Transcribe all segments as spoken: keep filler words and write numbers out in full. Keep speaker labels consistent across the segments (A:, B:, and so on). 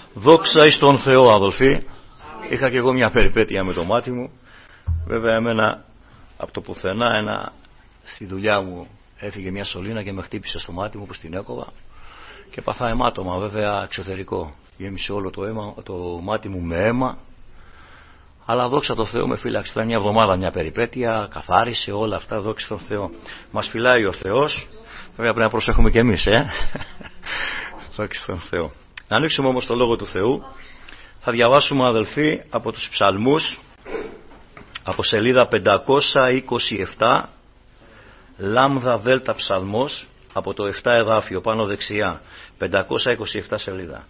A: Δόξα εις τον Θεό, αδελφοί. Είχα και εγώ μια περιπέτεια με το μάτι μου. Βέβαια εμένα από το πουθενά ένα, στη δουλειά μου έφυγε μια σωλήνα και με χτύπησε στο μάτι μου που την έκοβα και παθά αιμάτωμα, βέβαια εξωτερικό. Γέμισε όλο το, αίμα, το μάτι μου με αίμα. Αλλά δόξα τω Θεώ με φύλαξε. Ήταν μια εβδομάδα μια περιπέτεια, καθάρισε όλα αυτά, δόξα τω Θεώ. Μας φυλάει ο Θεός. Βέβαια πρέπει να προσέχουμε και εμείς, ε. Δόξα τω Θεώ. Να ανοίξουμε όμως το Λόγο του Θεού. Θα διαβάσουμε, αδελφοί, από τους Ψαλμούς, από σελίδα πεντακόσια είκοσι επτά, λάμδα δέλτα ψαλμός, από το επτά εδάφιο πάνω δεξιά, πεντακόσια είκοσι επτά σελίδα.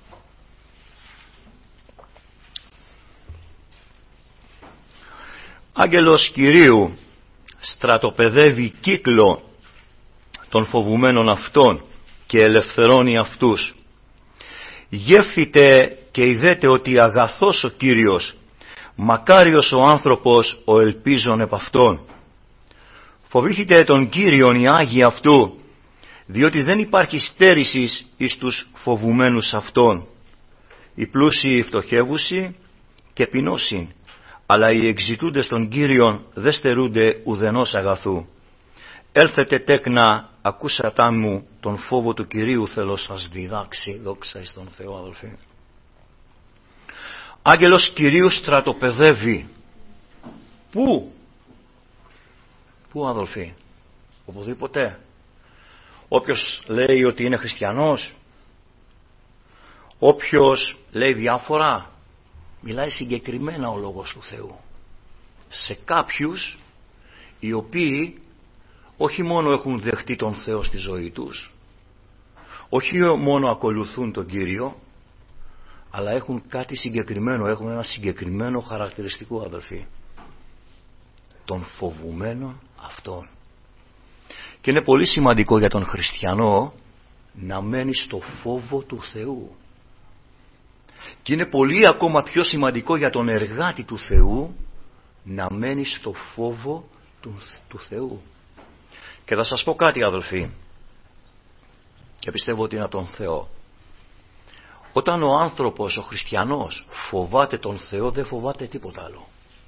A: Άγγελος Κυρίου στρατοπεδεύει κύκλο των φοβουμένων αυτών και ελευθερώνει αυτούς. Γεύθητε και ειδέτε ότι αγαθός ο Κύριος, μακάριος ο άνθρωπος ο ελπίζων επ' αυτόν. Φοβήθητε τον Κύριον οι Άγιοι αυτού, διότι δεν υπάρχει στέρησης εις τους φοβουμένους αυτών. Οι πλούσιοι φτωχεύουσι και πεινώσιν, αλλά οι εξητούντες των Κύριων δεν στερούνται ουδενός αγαθού. Έλθετε τέκνα, ακούσατά μου, τον φόβο του Κυρίου θέλω σας διδάξει. Δόξα εις τον Θεό, αδελφοί. Άγγελος Κυρίου στρατοπεδεύει. Πού? Πού, αδελφοί? Οπουδήποτε. Όποιος λέει ότι είναι χριστιανός, όποιος λέει διάφορα, μιλάει συγκεκριμένα ο Λόγος του Θεού σε κάποιους οι οποίοι όχι μόνο έχουν δεχτεί τον Θεό στη ζωή τους, όχι μόνο ακολουθούν τον Κύριο, αλλά έχουν κάτι συγκεκριμένο, έχουν ένα συγκεκριμένο χαρακτηριστικό, αδελφοί, των φοβουμένων αυτών. Και είναι πολύ σημαντικό για τον χριστιανό να μένει στο φόβο του Θεού. Και είναι πολύ ακόμα πιο σημαντικό για τον εργάτη του Θεού να μένει στο φόβο του, του Θεού. Και θα σας πω κάτι, αδελφοί, και πιστεύω ότι είναι από τον Θεό. Όταν ο άνθρωπος, ο χριστιανός, φοβάται τον Θεό, δεν φοβάται τίποτα άλλο.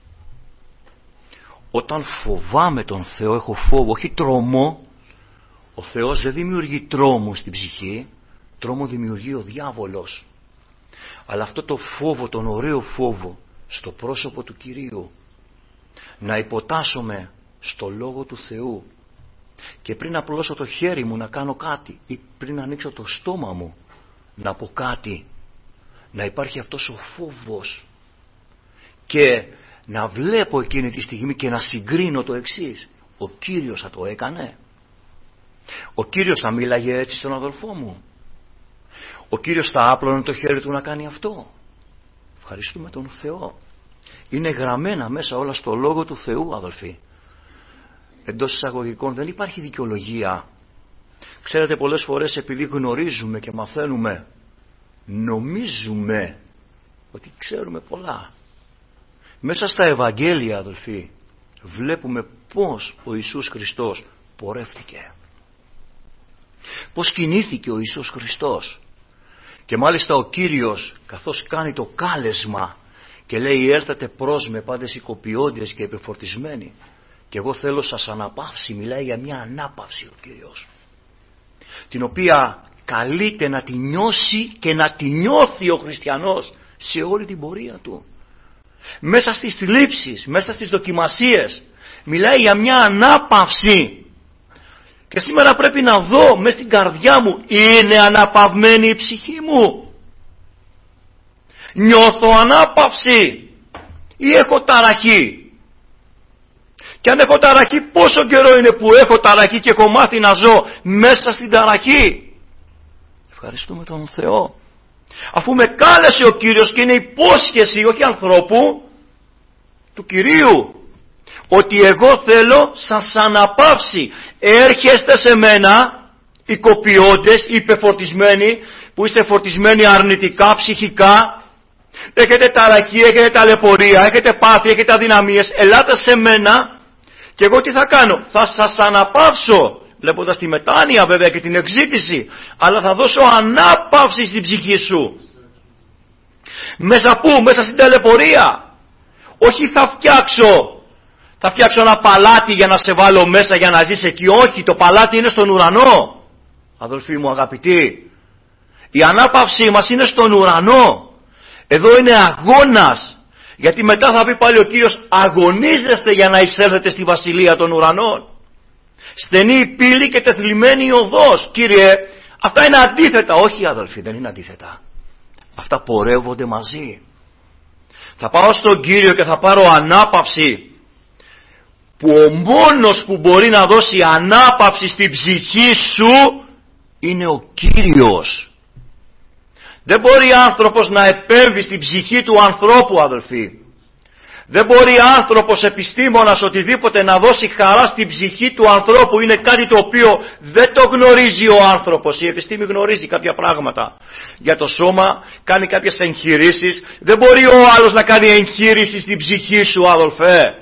A: Όταν φοβάμαι τον Θεό, έχω φόβο, όχι τρόμο. Ο Θεός δεν δημιουργεί τρόμο στην ψυχή, τρόμο δημιουργεί ο διάβολος. Αλλά αυτό το φόβο, τον ωραίο φόβο στο πρόσωπο του Κυρίου, να υποτάσσομαι στο Λόγο του Θεού, και πριν απλώσω το χέρι μου να κάνω κάτι ή πριν ανοίξω το στόμα μου να πω κάτι, να υπάρχει αυτός ο φόβος και να βλέπω εκείνη τη στιγμή και να συγκρίνω το εξής: ο Κύριος θα το έκανε? Ο Κύριος θα μίλαγε έτσι στον αδελφό μου? Ο Κύριος θα άπλωνε το χέρι του να κάνει αυτό? Ευχαριστούμε τον Θεό. Είναι γραμμένα μέσα όλα στο Λόγο του Θεού, αδελφοί. Εντός εισαγωγικών δεν υπάρχει δικαιολογία. Ξέρετε, πολλές φορές επειδή γνωρίζουμε και μαθαίνουμε, νομίζουμε ότι ξέρουμε πολλά. Μέσα στα Ευαγγέλια, αδελφοί, βλέπουμε πώς ο Ιησούς Χριστός πορεύτηκε, πώς κινήθηκε ο Ιησούς Χριστός. Και μάλιστα ο Κύριος, καθώς κάνει το κάλεσμα και λέει έλθατε προς με πάντες οικοποιώντες και επιφορτισμένοι, και εγώ θέλω σας αναπαύσει, μιλάει για μια ανάπαυση ο Κύριος, την οποία καλείται να τη νιώσει και να τη νιώθει ο χριστιανός σε όλη την πορεία του. Μέσα στις θλίψεις, μέσα στις δοκιμασίες, μιλάει για μια ανάπαυση. Και σήμερα πρέπει να δω μες στην καρδιά μου, είναι αναπαυμένη η ψυχή μου? Νιώθω ανάπαυση ή έχω ταραχή? Και αν έχω ταραχή, πόσο καιρό είναι που έχω ταραχή και έχω μάθει να ζω μέσα στην ταραχή? Ευχαριστούμε τον Θεό. Αφού με κάλεσε ο Κύριος και είναι υπόσχεση όχι ανθρώπου, του Κυρίου, ότι εγώ θέλω σας αναπαύσει. Έρχεστε σε μένα οι κοπιώντες, οι υπεφορτισμένοι, που είστε φορτισμένοι αρνητικά, ψυχικά, έχετε ταραχή, έχετε ταλαιπωρία, έχετε πάθη, έχετε αδυναμίες, ελάτε σε μένα και εγώ τι θα κάνω? Θα σας αναπαύσω, βλέποντας τη μετάνοια βέβαια και την εξήτηση, αλλά θα δώσω ανάπαυση στην ψυχή σου. Μέσα πού? Μέσα στην ταλαιπωρία. Όχι θα φτιάξω θα φτιάξω ένα παλάτι για να σε βάλω μέσα για να ζεις εκεί. Όχι, το παλάτι είναι στον ουρανό. Αδελφοί μου αγαπητοί, η ανάπαυσή μας είναι στον ουρανό. Εδώ είναι αγώνας. Γιατί μετά θα πει πάλι ο Κύριος, αγωνίζεστε για να εισέλθετε στη βασιλεία των ουρανών. Στενή η πύλη και τεθλιμμένη η οδός. Κύριε, αυτά είναι αντίθετα. Όχι αδελφοί, δεν είναι αντίθετα. Αυτά πορεύονται μαζί. Θα πάω στον Κύριο και θα πάρω ανάπαυση, που ο μόνος που μπορεί να δώσει ανάπαυση στην ψυχή σου είναι ο Κύριος. Δεν μπορεί άνθρωπος να επέμβει στην ψυχή του ανθρώπου, αδελφοί. Δεν μπορεί άνθρωπος, επιστήμονας, οτιδήποτε να δώσει χαρά στην ψυχή του ανθρώπου. Είναι κάτι το οποίο δεν το γνωρίζει ο άνθρωπος. Η επιστήμη γνωρίζει κάποια πράγματα για το σώμα, κάνει κάποιες εγχειρήσεις. Δεν μπορεί ο άλλος να κάνει εγχείρηση στην ψυχή σου, αδελφέ.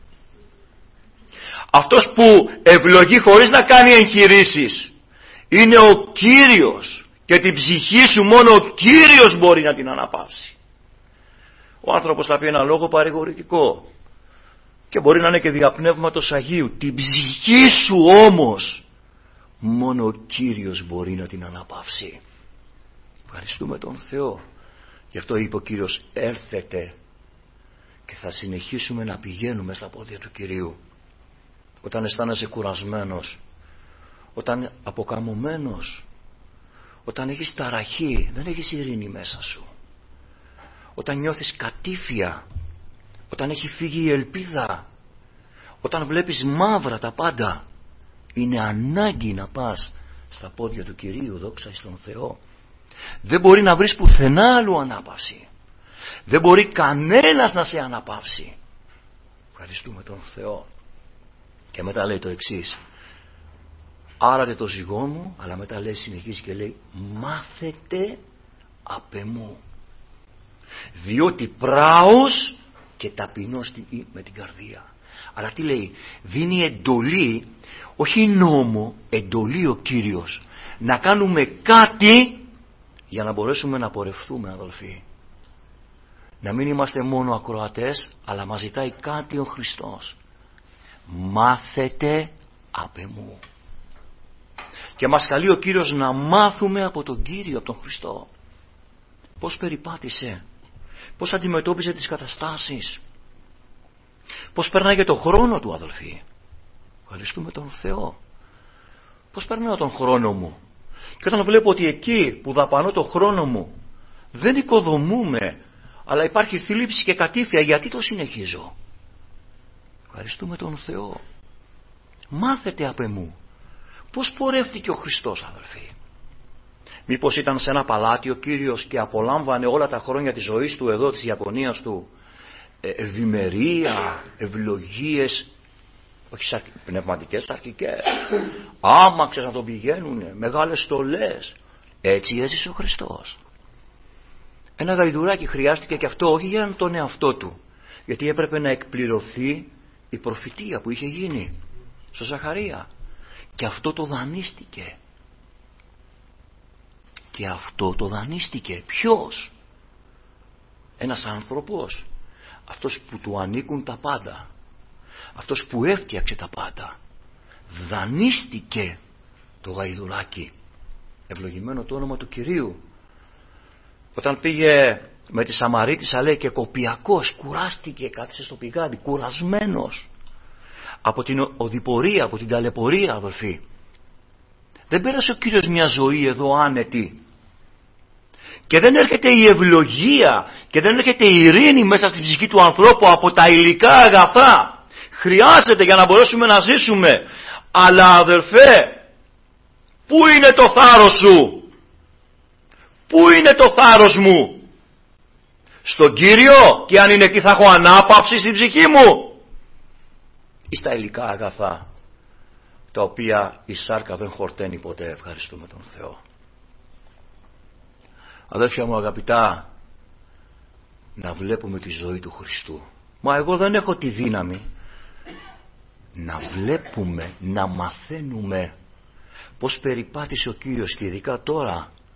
A: Αυτός που ευλογεί χωρίς να κάνει εγχειρήσεις είναι ο Κύριος. Και την ψυχή σου μόνο ο Κύριος μπορεί να την αναπαύσει. Ο άνθρωπος θα πει ένα λόγο παρηγορητικό και μπορεί να είναι και δια Πνεύματος Αγίου. Την ψυχή σου όμως μόνο ο Κύριος μπορεί να την αναπαύσει. Ευχαριστούμε τον Θεό. Γι' αυτό είπε ο Κύριος, έρθετε, και θα συνεχίσουμε να πηγαίνουμε στα πόδια του Κυρίου. Όταν αισθάνεσαι κουρασμένος, όταν αποκαμωμένος, όταν έχεις ταραχή, δεν έχεις ειρήνη μέσα σου, όταν νιώθεις κατήφια, όταν έχει φύγει η ελπίδα, όταν βλέπεις μαύρα τα πάντα, είναι ανάγκη να πας στα πόδια του Κυρίου. Δόξα εις τον Θεό. Δεν μπορεί να βρεις πουθενά άλλου ανάπαυση. Δεν μπορεί κανένας να σε αναπαύσει. Ευχαριστούμε τον Θεό. Και μετά λέει το εξής, άρατε το ζυγό μου, αλλά μετά λέει, συνεχίζει και λέει, μάθετε απ' εμού, διότι πράος και ταπεινός με την καρδία. Αλλά τι λέει, δίνει εντολή, όχι νόμο, εντολή ο Κύριος, να κάνουμε κάτι για να μπορέσουμε να πορευθούμε, αδελφοί. Να μην είμαστε μόνο ακροατές, αλλά μας ζητάει κάτι ο Χριστός. Μάθετε απ' εμού. Και μας καλεί ο Κύριος να μάθουμε από τον Κύριο, από τον Χριστό. Πώς περιπάτησε, πώς αντιμετώπιζε τις καταστάσεις, πώς περνάγε το χρόνο του, αδελφοί. Ευχαριστούμε τον Θεό. Πώς περνάω τον χρόνο μου, και όταν βλέπω ότι εκεί που δαπανώ το χρόνο μου δεν οικοδομούμε, αλλά υπάρχει θλίψη και κατήφια, γιατί το συνεχίζω? Ευχαριστούμε τον Θεό. Μάθετε απ' εμού. Πώς πορεύτηκε ο Χριστός, αδελφοί? Μήπως ήταν σε ένα παλάτι ο Κύριος και απολάμβανε όλα τα χρόνια της ζωής του εδώ, της διακονίας του, ευημερία, ευλογίες, όχι πνευματικές, σαρκικές, άμαξες να τον πηγαίνουνε, μεγάλες στολές? Έτσι έζησε ο Χριστός. Ένα γαϊδουράκι χρειάστηκε, και αυτό όχι για τον εαυτό του, γιατί έπρεπε να εκπληρωθεί η προφητεία που είχε γίνει στο Ζαχαρία, και αυτό το δανείστηκε. Και αυτό το δανείστηκε. Ποιος? Ένας άνθρωπος, αυτός που του ανήκουν τα πάντα, αυτός που έφτιαξε τα πάντα, δανείστηκε το γαϊδουράκι. Ευλογημένο το όνομα του Κυρίου. Όταν πήγε με τη Σαμαρίτισσα, λέει, και κοπιακός, κουράστηκε, κάθισε στο πηγάδι, κουρασμένος από την οδηπορία, από την ταλαιπωρία, αδελφοί. Δεν πέρασε ο Κύριος μια ζωή εδώ άνετη, και δεν έρχεται η ευλογία και δεν έρχεται η ειρήνη μέσα στην ψυχή του ανθρώπου από τα υλικά αγαθά. Χρειάζεται για να μπορέσουμε να ζήσουμε. Αλλά αδελφέ, πού είναι το θάρρος σου? Πού είναι το θάρρος μου? Στον Κύριο, και αν είναι εκεί θα έχω ανάπαυση στην ψυχή μου, ή στα υλικά αγαθά, τα οποία η σάρκα δεν χορταίνει ποτέ? Ευχαριστούμε τον Θεό. Αδέρφια μου αγαπητά, να βλέπουμε τη ζωή του Χριστού. Μα εγώ δεν έχω τη δύναμη. Να βλέπουμε, να μαθαίνουμε πώς περιπάτησε ο Κύριος, και ειδικά τώρα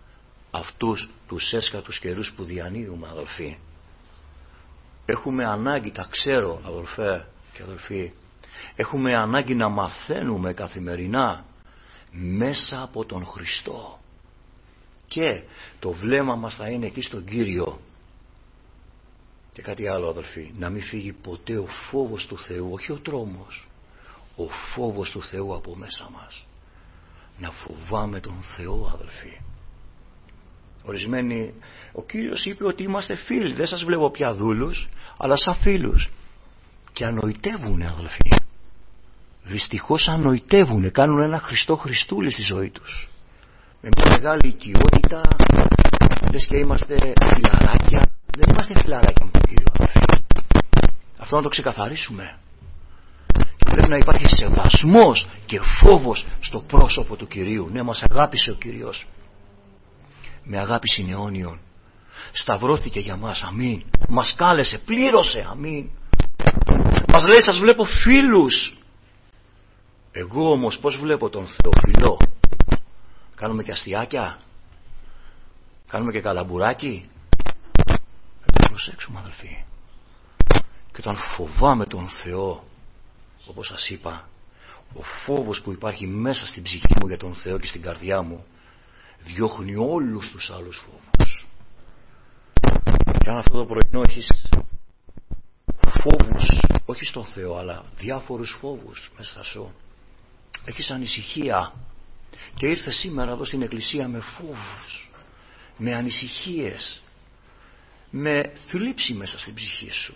A: αυτούς τους έσκατους καιρούς που διανύουμε, αδελφοί. Έχουμε ανάγκη, τα ξέρω αδελφέ και αδελφοί, έχουμε ανάγκη να μαθαίνουμε καθημερινά μέσα από τον Χριστό, και το βλέμμα μας θα είναι εκεί στον Κύριο. Και κάτι άλλο αδελφοί, να μην φύγει ποτέ ο φόβος του Θεού, όχι ο τρόμος, ο φόβος του Θεού από μέσα μας. Να φοβάμαι τον Θεό, αδελφοί. Ορισμένοι, ο Κύριος είπε ότι είμαστε φίλοι, δεν σας βλέπω πια δούλους, αλλά σαν φίλους. Και ανοητεύουνε, αδελφοί. Δυστυχώς ανοητεύουνε, κάνουν ένα Χριστό Χριστούλη στη ζωή τους, με μια μεγάλη οικειότητα, λες και είμαστε φιλαράκια. Δεν είμαστε φιλαράκια με τον Κύριο, αδελφοί. Αυτό να το ξεκαθαρίσουμε. Και πρέπει να υπάρχει σεβασμός και φόβος στο πρόσωπο του Κυρίου. Ναι, μας αγάπησε ο Κύριος με αγάπη συναιώνιον, σταυρώθηκε για μας, αμήν. Μας κάλεσε, πλήρωσε, αμήν. Μας λέει, σας βλέπω φίλους. Εγώ όμως πως βλέπω τον Θεό? Φιλό. Κάνουμε και αστιάκια, κάνουμε και καλαμπουράκι. Θα προσέξουμε, αδελφοί. Και όταν φοβάμαι τον Θεό, όπως σας είπα, ο φόβος που υπάρχει μέσα στην ψυχή μου για τον Θεό και στην καρδιά μου διώχνει όλους τους άλλους φόβους. Και αν αυτό το πρωινό έχεις φόβους, όχι στον Θεό, αλλά διάφορους φόβους μέσα σου, έχεις ανησυχία, και ήρθε σήμερα εδώ στην εκκλησία με φόβους, με ανησυχίες, με θλίψη μέσα στην ψυχή σου,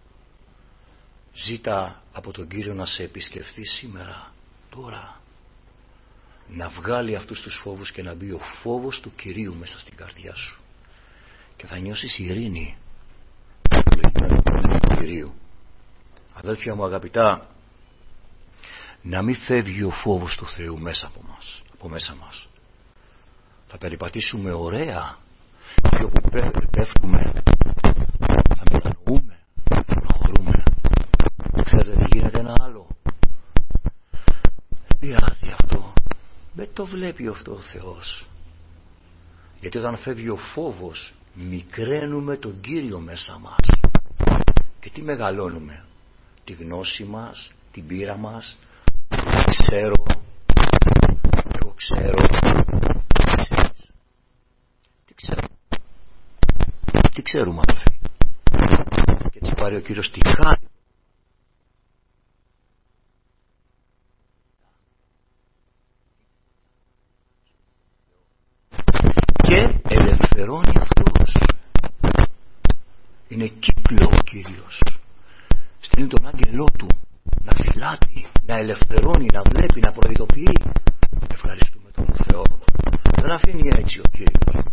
A: ζήτα από τον Κύριο να σε επισκεφθεί σήμερα, τώρα, να βγάλει αυτούς τους φόβους και να μπει ο φόβος του Κυρίου μέσα στην καρδιά σου, και θα νιώσεις ειρήνη του Κυρίου. Αδέλφια μου αγαπητά, να μην φεύγει ο φόβος του Θεού μέσα από μας, από μέσα μας. Θα περιπατήσουμε ωραία, και όπου πέφτουμε θα μετανοούμε, θα προχωρούμε. Ξέρετε τι γίνεται ένα άλλο? Δεν πειράζει αυτό, δεν το βλέπει αυτό ο Θεός. Γιατί όταν φεύγει ο φόβος, μικραίνουμε τον Κύριο μέσα μας. Και τι μεγαλώνουμε? Τη γνώση μας, την πείρα μας. Ξέρω, εγώ ξέρω. Τι ξέρουμε? Τι ξέρουμε, αδελφοί? Και έτσι πάρει ο Κύριος τη χάρη και ελευθερώνει αυτός. Είναι κύκλο ο Κύριος. Στέλνει τον άγγελό του να φυλάτει, να ελευθερώνει, να βλέπει, να προειδοποιεί. Ευχαριστούμε τον Θεό. Δεν αφήνει έτσι ο Κύριος.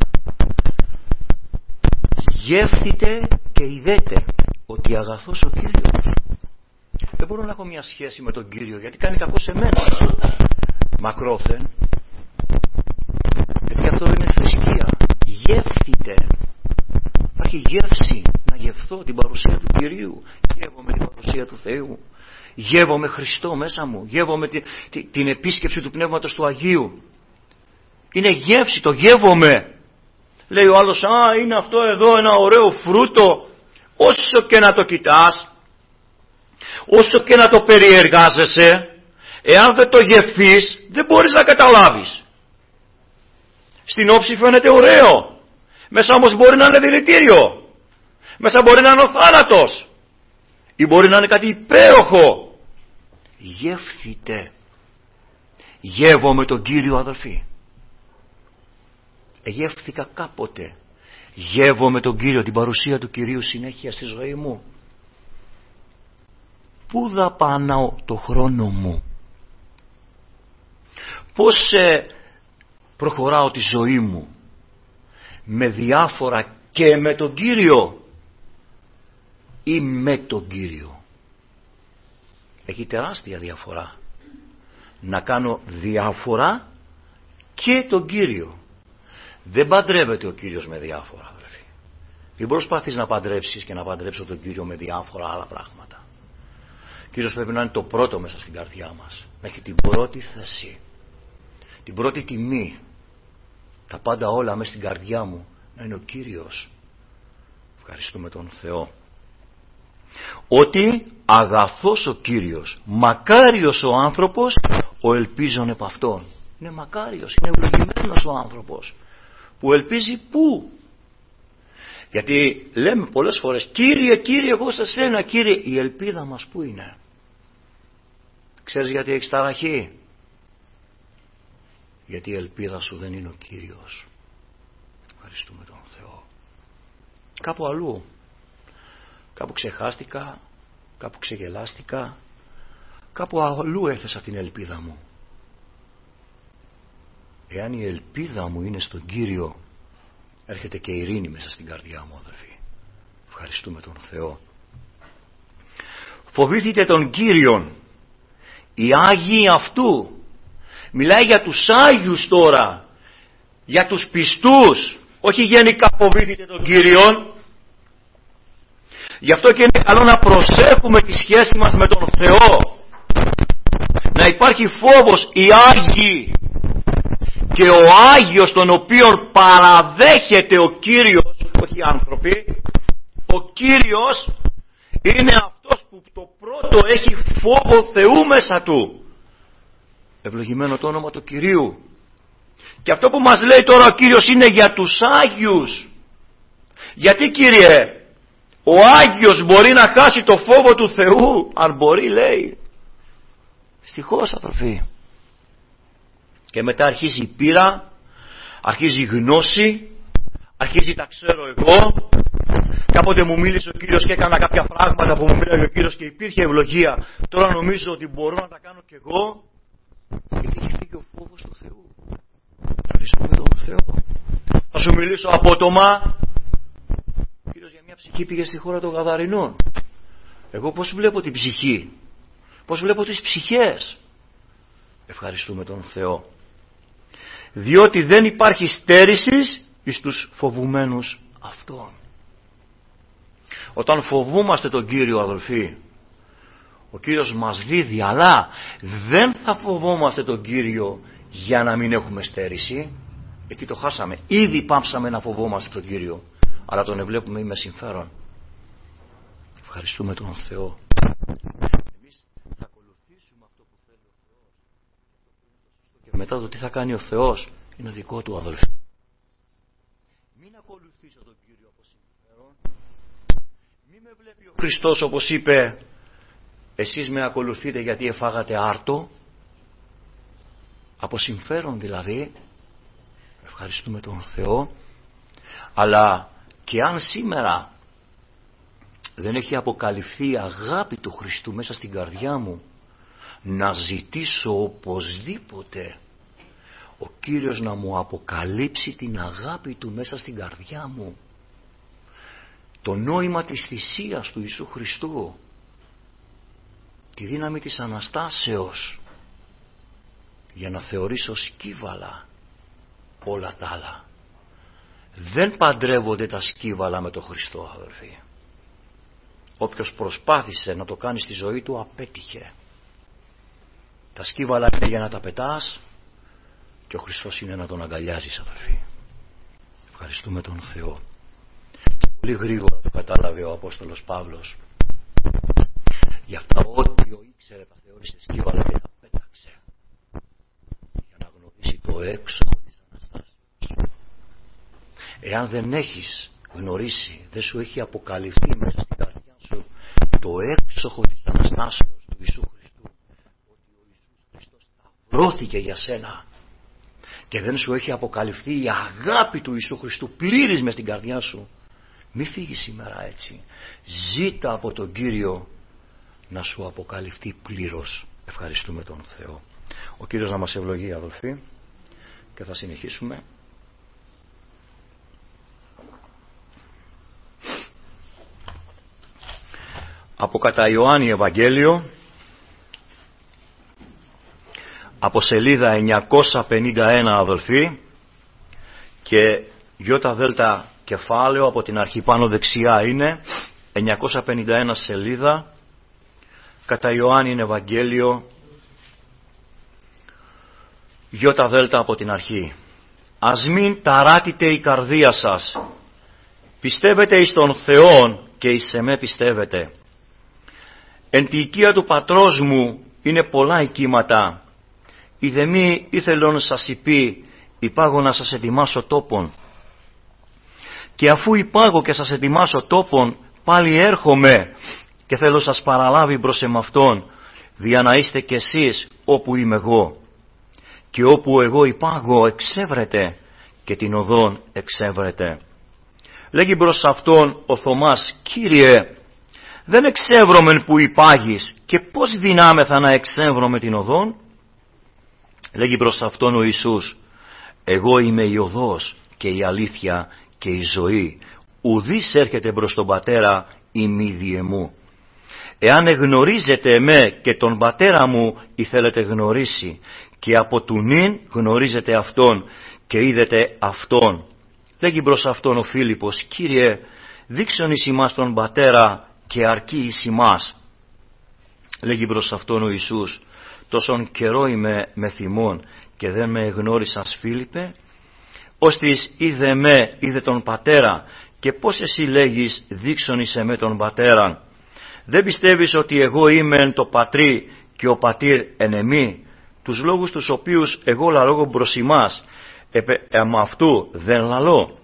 A: Γεύθητε και ειδέτε ότι αγαθός ο Κύριος. Δεν μπορώ να έχω μια σχέση με τον Κύριο γιατί κάνει κακό σε μένα, μακρόθεν, γιατί αυτό είναι θρησκεία. Γεύθητε. Υπάρχει γεύση, να γευθώ την παρουσία του Κυρίου. Γεύομαι την παρουσία του Θεού, γεύομαι Χριστό μέσα μου, γεύομαι την, την, την επίσκεψη του Πνεύματος του Αγίου. Είναι γεύση, το γεύομαι. Λέει ο άλλος, α, είναι αυτό εδώ ένα ωραίο φρούτο. Όσο και να το κοιτάς, όσο και να το περιεργάζεσαι, εάν δεν το γευθείς δεν μπορείς να καταλάβεις. Στην όψη φαίνεται ωραίο, μέσα όμως μπορεί να είναι δηλητήριο, μέσα μπορεί να είναι ο θάνατος, ή μπορεί να είναι κάτι υπέροχο. Γεύθητε. Γεύομαι τον Κύριο, αδελφοί. Γεύθηκα κάποτε. Γεύομαι τον Κύριο, την παρουσία του Κυρίου συνέχεια στη ζωή μου. Πού δαπανάω το χρόνο μου? Πώς ε, προχωράω τη ζωή μου? Με διάφορα και με τον Κύριο ή με τον Κύριο? Έχει τεράστια διαφορά να κάνω διάφορα και τον Κύριο. Δεν παντρεύεται ο Κύριος με διάφορα, αδελφοί. Δεν προσπαθείς να παντρέψεις και να παντρέψω τον Κύριο με διάφορα άλλα πράγματα. Ο Κύριος πρέπει να είναι το πρώτο μέσα στην καρδιά μας, να έχει την πρώτη θέση, την πρώτη τιμή. Τα τα πάντα όλα μέσα στην καρδιά μου να είναι ο Κύριος. Ευχαριστούμε τον Θεό. Ότι αγαθός ο Κύριος, μακάριος ο άνθρωπος, ο ελπίζων επ' αυτόν. Είναι μακάριος, είναι ευλογημένος ο άνθρωπος που ελπίζει πού? Γιατί λέμε πολλές φορές, Κύριε, Κύριε, εγώ σε σένα, Κύριε. Η ελπίδα μας πού είναι? Ξέρεις γιατί έχεις ταραχή? Γιατί η ελπίδα σου δεν είναι ο Κύριος. Ευχαριστούμε τον Θεό. Κάπου αλλού, κάπου ξεχάστηκα, κάπου ξεγελάστηκα, κάπου αλλού έθεσα την ελπίδα μου. Εάν η ελπίδα μου είναι στον Κύριο, έρχεται και ειρήνη μέσα στην καρδιά μου, αδελφοί. Ευχαριστούμε τον Θεό. Φοβήθητε τον Κύριον, οι Άγιοι αυτού. Μιλάει για τους Άγιους τώρα, για τους πιστούς, όχι γενικά φοβήθητε τον Κύριον. Γι' αυτό και είναι καλό να προσέχουμε τη σχέση μας με τον Θεό, να υπάρχει φόβος. Οι Άγιοι και ο Άγιος τον οποίον παραδέχεται ο Κύριος, όχι οι άνθρωποι, ο Κύριος είναι αυτός που το πρώτο έχει φόβο Θεού μέσα του. Ευλογημένο το όνομα του Κυρίου. Και αυτό που μας λέει τώρα ο Κύριος είναι για τους Άγιους. Γιατί, Κύριε, ο Άγιος μπορεί να χάσει το φόβο του Θεού? Αν μπορεί, λέει. Ευτυχώς, αδελφοί. Και μετά αρχίζει η πείρα, αρχίζει η γνώση, αρχίζει τα ξέρω εγώ. Κάποτε μου μίλησε ο Κύριος και έκανα κάποια πράγματα που μου μίλησε ο Κύριος και υπήρχε ευλογία. Τώρα νομίζω ότι μπορώ να τα κάνω κι εγώ, γιατί έχει φύγει ο φόβος του Θεού. Ευχαριστούμε τον Θεό. Θα σου μιλήσω απότομα. Ο Κύριος για μια ψυχή πήγε στη χώρα των Γαδαρινών. Εγώ πώς βλέπω την ψυχή, πώς βλέπω τις ψυχές? Ευχαριστούμε τον Θεό. Διότι δεν υπάρχει στέρησης εις τους φοβουμένους αυτών. Όταν φοβούμαστε τον Κύριο, αδελφοί, ο Κύριος μας δίδει, αλλά δεν θα φοβόμαστε τον Κύριο για να μην έχουμε στέρηση. Εκεί το χάσαμε. Ήδη πάψαμε να φοβόμαστε τον Κύριο, αλλά τον βλέπουμε με συμφέρον. Ευχαριστούμε τον Θεό. Εμείς θα ακολουθήσουμε αυτό που θέλει ο Θεός, και μετά το τι θα κάνει ο Θεός είναι δικό του, αδελφοί. Μην ακολουθήσω τον Κύριο από συμφέρον. Μην με βλέπει ο Χριστός όπως είπε, εσείς με ακολουθείτε γιατί εφάγατε άρτο, από συμφέρον δηλαδή. Ευχαριστούμε τον Θεό. Αλλά και αν σήμερα δεν έχει αποκαλυφθεί η αγάπη του Χριστού μέσα στην καρδιά μου, να ζητήσω οπωσδήποτε ο Κύριος να μου αποκαλύψει την αγάπη του μέσα στην καρδιά μου, το νόημα της θυσίας του Ιησού Χριστού, τη δύναμη της Αναστάσεως, για να θεωρήσω σκύβαλα όλα τα άλλα. Δεν παντρεύονται τα σκύβαλα με τον Χριστό, αδελφοί. Όποιος προσπάθησε να το κάνει στη ζωή του απέτυχε. Τα σκύβαλα είναι για να τα πετάς και ο Χριστός είναι να τον αγκαλιάζεις, αδελφοί. Ευχαριστούμε τον Θεό. Και πολύ γρήγορα το κατάλαβε ο Απόστολος Παύλος. Γι' αυτά ό,τι ο ήξερε τα θεώρησε σκύβαλα και τα πέταξε, για να γνωρίσει το έξοχο της Αναστάσεως. Εάν δεν έχεις γνωρίσει, δεν σου έχει αποκαλυφθεί μέσα στην καρδιά σου το έξοχο της Αναστάσεως του Ιησού Χριστού, ότι ο Ιησούς Χριστός σταυρώθηκε για σένα, και δεν σου έχει αποκαλυφθεί η αγάπη του Ιησού Χριστού πλήρης μες στην καρδιά σου, μη φύγεις σήμερα έτσι. Ζήτα από τον Κύριο να σου αποκαλυφθεί πλήρως. Ευχαριστούμε τον Θεό. Ο Κύριος να μας ευλογεί, αδελφοί, και θα συνεχίσουμε. Από κατά Ιωάννη Ευαγγέλιο, από σελίδα εννιακόσια πενήντα ένα, αδελφοί, και γιώτα δέλτα κεφάλαιο από την αρχή πάνω δεξιά είναι εννιακόσια πενήντα ένα σελίδα, κατά Ιωάννη Ευαγγέλιο, γιώτα δέλτα από την αρχή. ας μην ταράτητε η καρδία σας. Πιστεύετε εις τον Θεόν και εις εμέ πιστεύετε. Εν τη οικία του πατρός μου είναι πολλά οικίματα. Ιδε μη ήθελον σας υπεί, υπάγω να σας ετοιμάσω τόπον. Και αφού υπάγω και σας ετοιμάσω τόπον, πάλι έρχομαι και θέλω σας παραλάβει προς εμαυτόν, δια να είστε κι εσείς όπου είμαι εγώ. Και όπου εγώ υπάγω εξέβρετε και την οδόν εξέβρετε. Λέγει προς αυτόν ο Θωμάς, Κύριε, δεν εξεύρωμεν που υπάγεις και πώς δυνάμεθα να εξεύρωμε την οδόν. Λέγει προς αυτόν ο Ιησούς, εγώ είμαι η οδός και η αλήθεια και η ζωή. Ουδής έρχεται προς τον Πατέρα η μη διε μου. Εάν εγνωρίζετε εμέ και τον Πατέρα μου ή θέλετε γνωρίσει, και από του νυν γνωρίζετε αυτόν και είδετε αυτόν. Λέγει προς αυτόν ο Φίλιππος, Κύριε, δείξον εις ημάς τον Πατέρα και αρκεί εις ημάς. Λέγει προς αυτόν ο Ιησούς, τόσον καιρό είμαι με θυμών και δεν με εγνώρισας, Φίλιππε. Ώστις είδε με, είδε τον Πατέρα, και πώς εσύ λέγεις δείξον εις εμέ τον Πατέρα. Δεν πιστεύεις ότι εγώ είμαι εν το πατρί και ο πατήρ εν εμεί. Τους λόγους τους οποίους εγώ λαλώ προς ημάς, εμ' αυτού δεν λαλώ.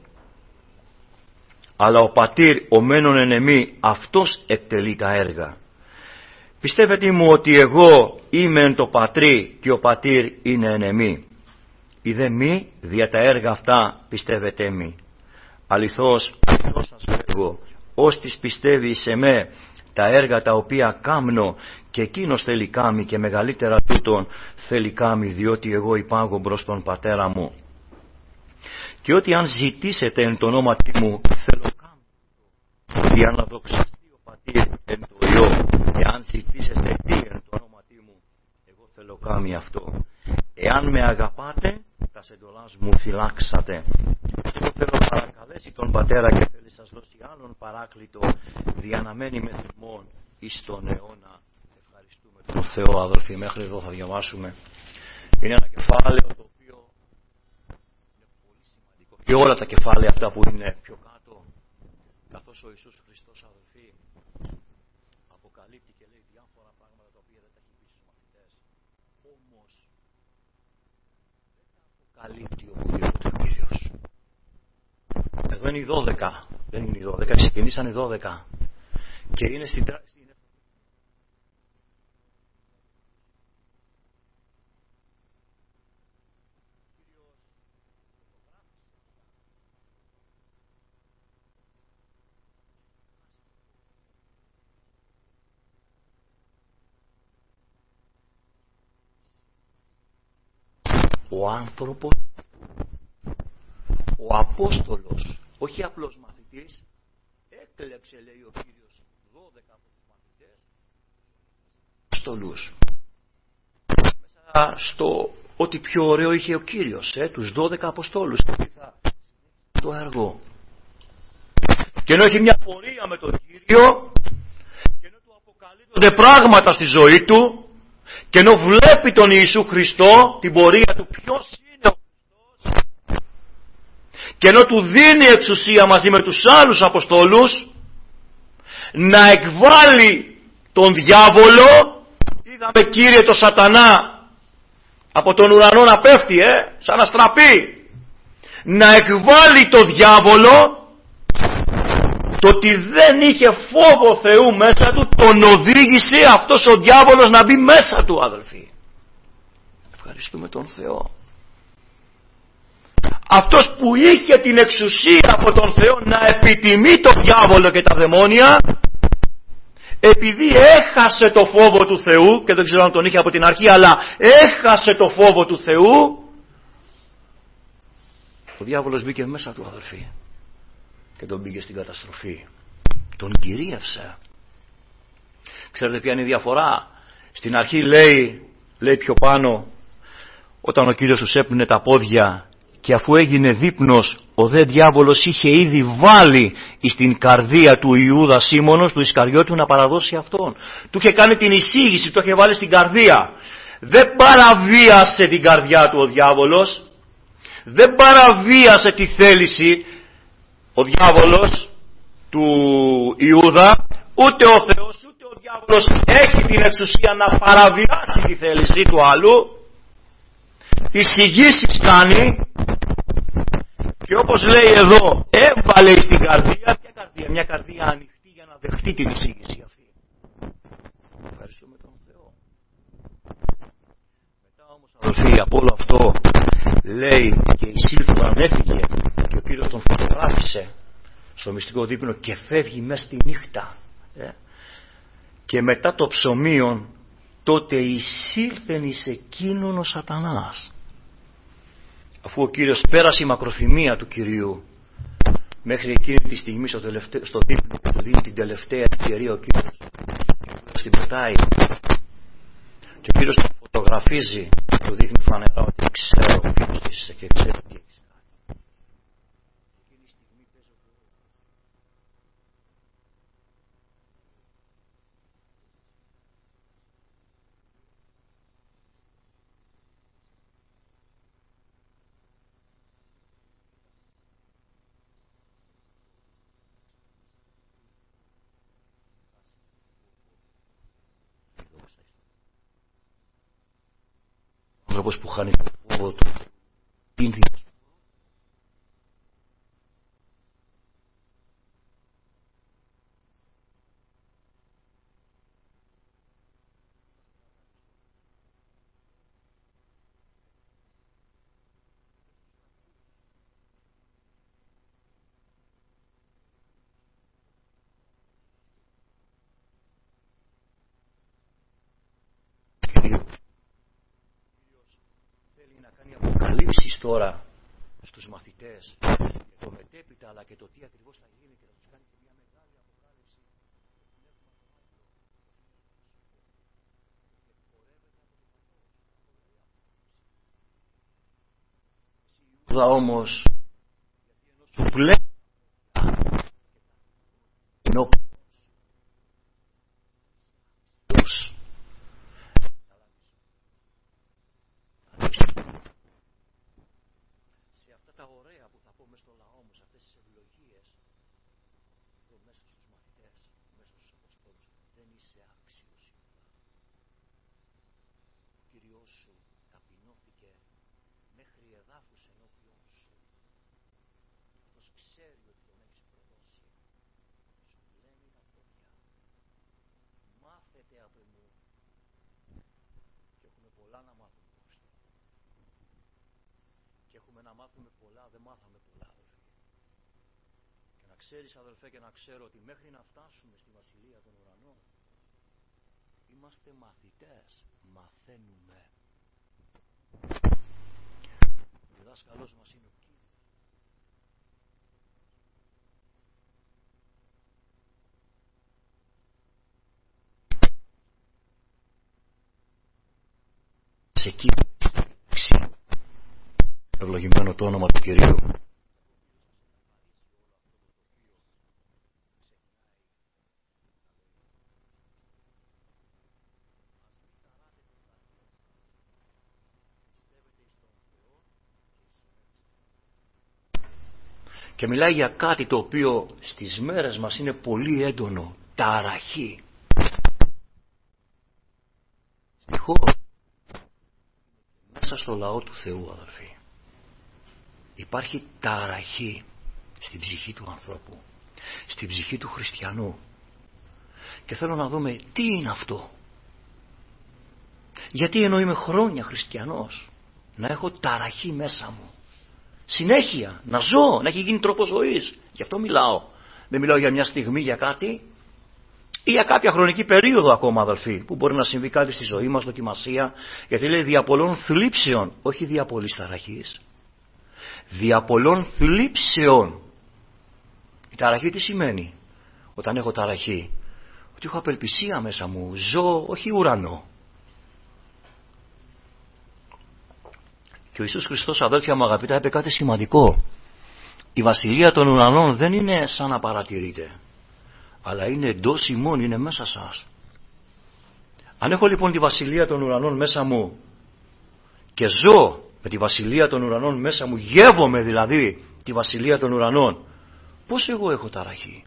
A: Αλλά ο πατήρ ο μένων εν εμεί, αυτός εκτελεί τα έργα. Πιστεύετε μου ότι εγώ είμαι εν το πατρί και ο πατήρ είναι εν εμεί. Είδε μη δια τα έργα αυτά πιστεύετε μη. Αληθώς, αληθώς σας λέγω, ώστις πιστεύει σε με τα έργα τα οποία κάμνω, και εκείνος θέλει κάμει και μεγαλύτερα τούτον θέλει κάμει, διότι εγώ υπάγω μπρος τον Πατέρα μου. Και ότι αν ζητήσετε εν το ονόματι μου, θέλω κάμει, για να δοξαστεί ο πατήρ εν το Υιό. Και αν ζητήσετε τι εν το ονόματι μου, εγώ θέλω κάμει αυτό. Εάν με αγαπάτε, τα εντολάς μου φυλάξατε. Εγώ θέλω να παρακαλέσει τον Πατέρα και θέλει σας δώσει άλλον παράκλητο, δια να μένει με θυμόν εις τον αιώνα. Ευχαριστούμε τον Θεό, αδελφοί. Μέχρι εδώ θα διαβάσουμε. Είναι ένα κεφάλαιο το οποίο είναι πολύ σημαντικό. Και όλα τα κεφάλαια αυτά που είναι πιο κάτω, καθώς ο Ιησούς Χριστός, αδελφοί, αποκαλύπτει και λέει διάφορα πράγματα τα οποία δεν τα έχει πει στους μαθητές. Όμως αποκαλύπτει οπουδήποτε ο Κύριος. Εδώ είναι οι δώδεκα, δεν είναι οι δώδεκα, ξεκινήσαν οι δώδεκα και είναι στην τράση. Ο άνθρωπος, ο Απόστολος, όχι απλός μαθητής, έκλεξε, λέει ο Κύριος, δώδεκα από τους μαθητές Απόστολους. Μέσα στο ό,τι πιο ωραίο είχε ο Κύριος, ε, τους δώδεκα Αποστόλους. Το έργο. Και ενώ έχει μια πορεία με τον Κύριο, και ενώ του αποκαλύπτονται πράγματα στη ζωή του, και ενώ βλέπει τον Ιησού Χριστό, την πορεία του, ποιος είναι ο Χριστός, και ενώ του δίνει εξουσία μαζί με τους άλλους Αποστόλους να εκβάλει τον διάβολο. Είδαμε, Κύριε, το σατανά από τον ουρανό να πέφτει, ε, σαν να στραπεί, να εκβάλει το διάβολο. Το ότι δεν είχε φόβο Θεού μέσα του τον οδήγησε αυτός ο διάβολος να μπει μέσα του, αδελφοί. Ευχαριστούμε τον Θεό. Αυτός που είχε την εξουσία από τον Θεό να επιτιμεί τον διάβολο και τα δαιμόνια, επειδή έχασε το φόβο του Θεού, και δεν ξέρω αν τον είχε από την αρχή, αλλά έχασε το φόβο του Θεού, ο διάβολος μπήκε μέσα του, αδελφοί, και τον πήγε στην καταστροφή. Τον κυρίευσε. Ξέρετε ποια είναι η διαφορά? Στην αρχή λέει, λέει πιο πάνω, όταν ο Κύριος τους έπνε τα πόδια, και αφού έγινε δείπνος, ο δε διάβολος είχε ήδη βάλει στην καρδία του Ιούδα Σίμωνος, του Ισκαριώτου, να παραδώσει αυτόν. Του είχε κάνει την εισήγηση, το είχε βάλει στην καρδία. Δεν παραβίασε την καρδιά του ο διάβολος. Δεν παραβίασε τη θέληση ο διάβολος του Ιούδα, ούτε ο Θεός ούτε ο διάβολος έχει την εξουσία να παραβιάσει τη θέληση του άλλου. Εισηγήσεις κάνει και όπως λέει εδώ έβαλε στην καρδία, μια καρδία, μια καρδία ανοιχτή για να δεχτεί την εισήγηση αυτή. Ευχαριστούμε τον Θεό. Μετά όμως αδελφοί από όλο αυτό λέει και εισήλθε όταν έφυγε και ο Κύριος τον φωτογράφησε στο μυστικό δείπνο και φεύγει μέσα στη νύχτα, ε? Και μετά το ψωμίον τότε εισήλθεν εις εκείνον ο σατανάς. Αφού ο Κύριος πέρασε η μακροθυμία του Κυρίου μέχρι εκείνη τη στιγμή στο, τελευταίο, στο δείπνο που του δίνει την τελευταία ευκαιρία ο Κύριος στην πετάει και ο Κύριος τον φωτογραφίζει, του δείχνει φανερά ότι ξέρω ποιος είσαι και ξέρω τι έχεις κάνει. Εκείνη τη στιγμή παίζω το άνθρωπος που χάνει το φόβο του, κίνδυνος. Θέλει να κάνει αποκαλύψεις τώρα στους μαθητές για το μετέπειτα αλλά και το τι ακριβώς θα γίνει και θα τους κάνει και μια μεγάλη αποκάλυψη. Ιούδα όμως γιατί ενώ σου πλέον ενώπιος σε αυτά τα ωραία που θα πω μέσα στο λαό μου, σε αυτές τις ευλογίες εδώ μέσα στους μαθητές, μέσα στους αποστόλους, δεν είσαι άξιος. Ο Κύριος σου ταπεινώθηκε μέχρι εδάφους ενώπιον σου. Αυτός ξέρει ότι τον έχεις προδώσει. Σου λένε τα πόδια, μάθετε από μου. Και έχουμε πολλά να μάθουμε. Και έχουμε να μάθουμε πολλά, δεν μάθαμε πολλά, αδελφοί. Και να ξέρεις, αδελφέ, και να ξέρω ότι μέχρι να φτάσουμε στη Βασιλεία των Ουρανών είμαστε μαθητές, μαθαίνουμε. Ο διδάσκαλός μας είναι ο Κύριος. Σε Κύριο, ευλογημένο το όνομα του Κυρίου. Και μιλάει για κάτι το οποίο στις μέρες μας είναι πολύ έντονο. Ταραχή. Δυστυχώς μέσα στο λαό του Θεού, αδελφοί, υπάρχει ταραχή στην ψυχή του ανθρώπου, στην ψυχή του χριστιανού. Και θέλω να δούμε τι είναι αυτό. Γιατί ενώ είμαι χρόνια χριστιανός να έχω ταραχή μέσα μου, συνέχεια να ζω, να έχει γίνει τρόπος ζωής. Γι' αυτό μιλάω. Δεν μιλάω για μια στιγμή, για κάτι ή για κάποια χρονική περίοδο ακόμα, αδελφοί, που μπορεί να συμβεί κάτι στη ζωή μας, δοκιμασία. Γιατί λέει δια πολλών θλίψεων, όχι δια πολλής ταραχής. Δια πολλών θλίψεων. Η ταραχή τι σημαίνει? Όταν έχω ταραχή, ότι έχω απελπισία μέσα μου, ζω όχι ουρανό. Και ο Ιησούς Χριστός, αδέλφια μου αγαπητά, είπε κάτι σημαντικό. Η βασιλεία των ουρανών δεν είναι σαν να παρατηρείτε, αλλά είναι εντός ημών, είναι μέσα σας. Αν έχω λοιπόν τη βασιλεία των ουρανών μέσα μου και ζω με τη βασιλεία των ουρανών μέσα μου, γεύομαι δηλαδή τη βασιλεία των ουρανών, πώς εγώ έχω ταραχή?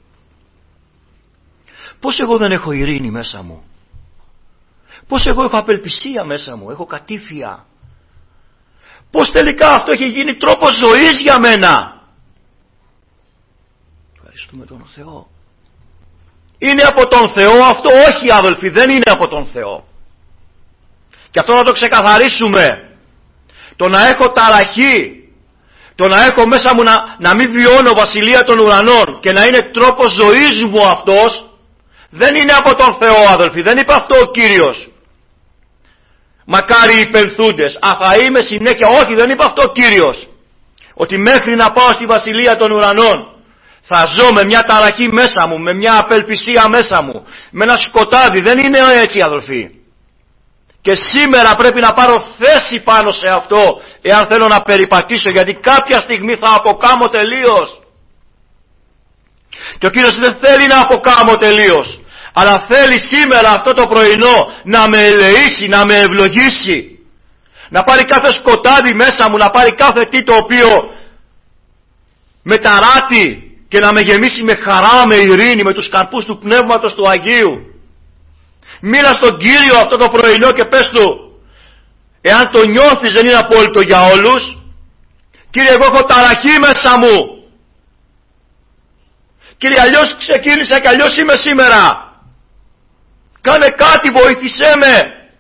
A: Πώς εγώ δεν έχω ειρήνη μέσα μου? Πώς εγώ έχω απελπισία μέσα μου, έχω κατήφια? Πώς τελικά αυτό έχει γίνει τρόπος ζωής για μένα? Ευχαριστούμε τον Θεό. Είναι από τον Θεό αυτό? Όχι αδελφοί, δεν είναι από τον Θεό. Και αυτό να το ξεκαθαρίσουμε. Το να έχω ταραχή, το να έχω μέσα μου να, να μην βιώνω βασιλεία των ουρανών και να είναι τρόπος ζωής μου αυτός, δεν είναι από τον Θεό αδελφοί. Δεν είπε αυτό ο Κύριος. Μακάρι οι υπενθούντες. Α, θα είμαι συνέχεια. Όχι, δεν είπε αυτό ο Κύριος. Ότι μέχρι να πάω στη βασιλεία των ουρανών θα ζω με μια ταραχή μέσα μου, με μια απελπισία μέσα μου, με ένα σκοτάδι. Δεν είναι έτσι αδελφοί. Και σήμερα πρέπει να πάρω θέση πάνω σε αυτό, εάν θέλω να περιπατήσω, γιατί κάποια στιγμή θα αποκάμω τελείως. Και ο Κύριος δεν θέλει να αποκάμω τελείως, αλλά θέλει σήμερα αυτό το πρωινό να με ελεήσει, να με ευλογήσει, να πάρει κάθε σκοτάδι μέσα μου, να πάρει κάθε τι το οποίο με ταράτει και να με γεμίσει με χαρά, με ειρήνη, με τους καρπούς του Πνεύματος του Αγίου. Μίλα στον Κύριο αυτό το πρωινό και πες του, εάν το νιώθεις δεν είναι απόλυτο για όλους, Κύριε, εγώ έχω ταραχή μέσα μου. Κύριε, αλλιώς ξεκίνησα και αλλιώς είμαι σήμερα. Κάνε κάτι, βοήθησέ με.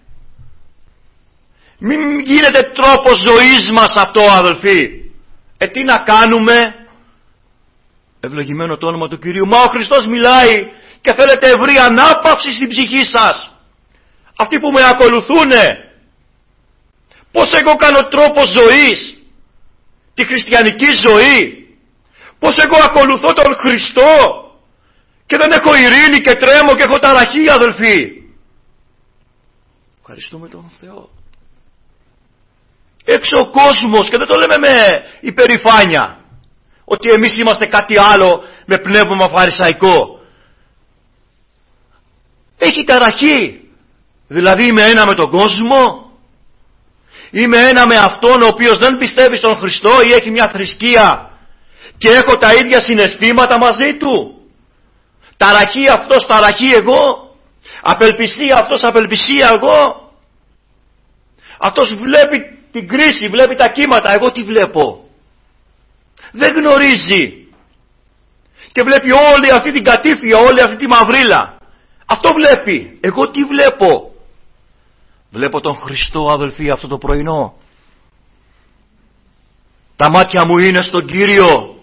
A: Μην γίνεται τρόπος ζωής μας αυτό αδελφοί. Ε τι να κάνουμε? Ευλογημένο το όνομα του Κυρίου. Μα ο Χριστός μιλάει και θέλετε ευρύ ανάπαυση στην ψυχή σας. Αυτοί που με ακολουθούνε. Πώς εγώ κάνω τρόπο ζωής, τη χριστιανική ζωή? Πώς εγώ ακολουθώ τον Χριστό και δεν έχω ειρήνη και τρέμω και έχω ταραχή αδελφοί? Ευχαριστούμε τον Θεό. Έξω ο κόσμος, και δεν το λέμε με υπερηφάνεια, ότι εμείς είμαστε κάτι άλλο με πνεύμα φαρισαϊκό. Έχει ταραχή. Δηλαδή είμαι ένα με τον κόσμο, είμαι ένα με αυτόν ο οποίος δεν πιστεύει στον Χριστό ή έχει μια θρησκεία και έχω τα ίδια συναισθήματα μαζί του. Ταραχή αυτός, ταραχή εγώ. Απελπισία αυτός, απελπισία εγώ. Αυτός βλέπει την κρίση, βλέπει τα κύματα, εγώ τι βλέπω? Δεν γνωρίζει και βλέπει όλη αυτή την κατήφια, όλη αυτή τη μαυρίλα. Αυτό βλέπει. Εγώ τι βλέπω? Βλέπω τον Χριστό αδελφοί αυτό το πρωινό. Τα μάτια μου είναι στον Κύριο.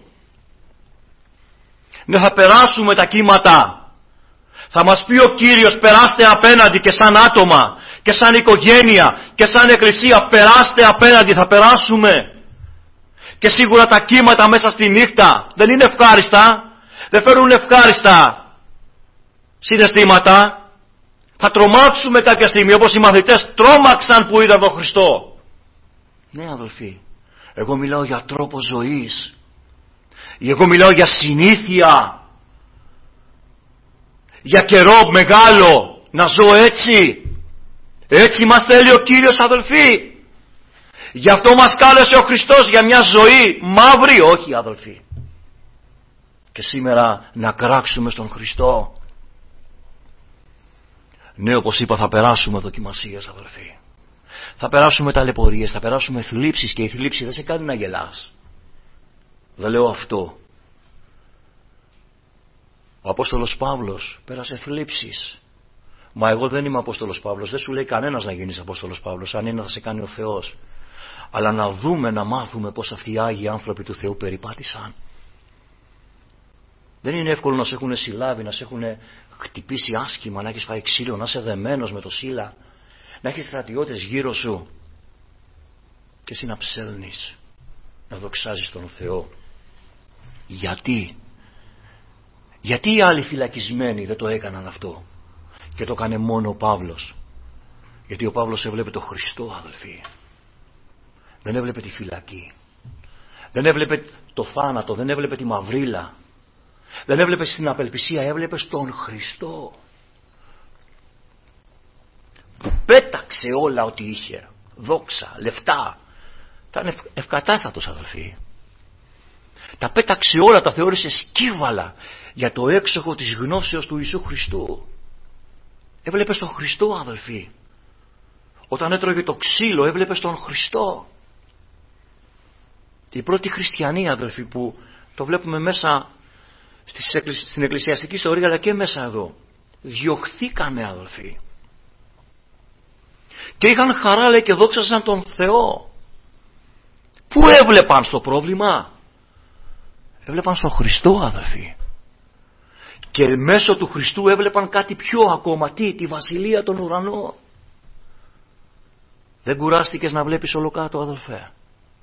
A: Ναι, θα περάσουμε τα κύματα. Θα μας πει ο Κύριος, περάστε απέναντι, και σαν άτομα και σαν οικογένεια και σαν εκκλησία, περάστε απέναντι, θα περάσουμε. Και σίγουρα τα κύματα μέσα στη νύχτα δεν είναι ευχάριστα, δεν φέρουν ευχάριστα συναισθήματα. Θα τρομάξουμε κάποια στιγμή, όπως οι μαθητές τρόμαξαν που είδαν τον Χριστό. Ναι αδελφοί, εγώ μιλάω για τρόπο ζωής. Εγώ μιλάω για συνήθεια. Για καιρό μεγάλο να ζω έτσι. Έτσι μας θέλει ο Κύριος αδελφοί. Γι' αυτό μας κάλεσε ο Χριστός για μια ζωή μαύρη. Όχι αδελφοί. Και σήμερα να κράξουμε στον Χριστό. Ναι, όπως είπα, θα περάσουμε δοκιμασίες αδελφοί. Θα περάσουμε ταλαιπωρίες, θα περάσουμε θλίψεις, και η θλίψη δεν σε κάνει να γελάς. Δεν λέω αυτό. Ο Απόστολος Παύλος πέρασε θλίψεις. Μα εγώ δεν είμαι Απόστολος Παύλος. Δεν σου λέει κανένας να γίνεις Απόστολος Παύλος. Αν είναι θα σε κάνει ο Θεός. Αλλά να δούμε, να μάθουμε πως αυτοί οι Άγιοι άνθρωποι του Θεού περιπάτησαν. Δεν είναι εύκολο να σε έχουν συλλάβει, να σε έχουν χτυπήσει άσχημα, να έχεις φάει ξύλο, να είσαι δεμένος με το σύλλα, να έχεις στρατιώτες γύρω σου και εσύ να ψέλνεις, να δοξάζεις τον Θεό. Γιατί? Γιατί οι άλλοι φυλακισμένοι δεν το έκαναν αυτό και το έκανε μόνο ο Παύλος? Γιατί ο Παύλος έβλεπε το Χριστό αδελφοί. Δεν έβλεπε τη φυλακή, δεν έβλεπε το θάνατο, δεν έβλεπε τη μαυρίλα, δεν έβλεπε στην απελπισία, έβλεπε στον Χριστό που πέταξε όλα ό,τι είχε, δόξα, λεφτά, Ήταν ευ, ευκατάστατος, αδελφοί. Τα πέταξε όλα, τα θεώρησε σκύβαλα για το έξοχο της γνώσεως του Ιησού Χριστού. Έβλεπε τον Χριστό, αδελφοί. Όταν έτρωγε το ξύλο έβλεπε τον Χριστό. Οι πρώτοι χριστιανοί, αδελφοί, που το βλέπουμε μέσα στην εκκλησιαστική ιστορία αλλά και μέσα εδώ, διωχθήκανε, αδελφοί, και είχαν χαρά, λέει, και δόξασαν τον Θεό. Πού έβλεπαν στο πρόβλημα? Έβλεπαν στον Χριστό, αδελφοί. Και μέσω του Χριστού έβλεπαν κάτι πιο ακόμα. Τι? Τη βασιλεία των ουρανών. Δεν κουράστηκες να βλέπεις όλο κάτω, αδελφέ?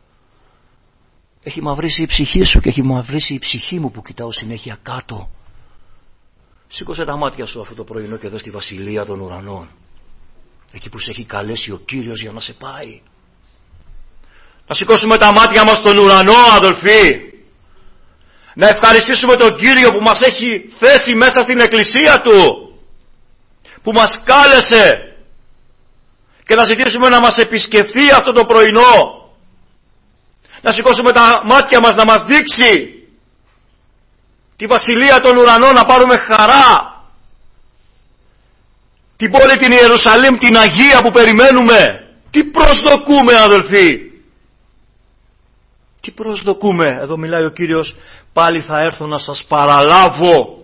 A: Έχει μαυρίσει η ψυχή σου και έχει μαυρίσει η ψυχή μου που κοιτάω συνέχεια κάτω. Σήκωσε τα μάτια σου αυτό το πρωινό και δες τη βασιλεία των ουρανών. Εκεί που σε έχει καλέσει ο Κύριος για να σε πάει. Να σηκώσουμε τα μάτια μας στον ουρανό, αδελφοί. Να ευχαριστήσουμε τον Κύριο που μας έχει θέσει μέσα στην εκκλησία Του, που μας κάλεσε, και να ζητήσουμε να μας επισκεφθεί αυτό το πρωινό. Να σηκώσουμε τα μάτια μας να μας δείξει τη βασιλεία των ουρανών, να πάρουμε χαρά. Την πόλη την Ιερουσαλήμ, την Αγία που περιμένουμε. Τι προσδοκούμε, αδελφοί? Τι προσδοκούμε? Εδώ μιλάει ο Κύριος, πάλι θα έρθω να σας παραλάβω.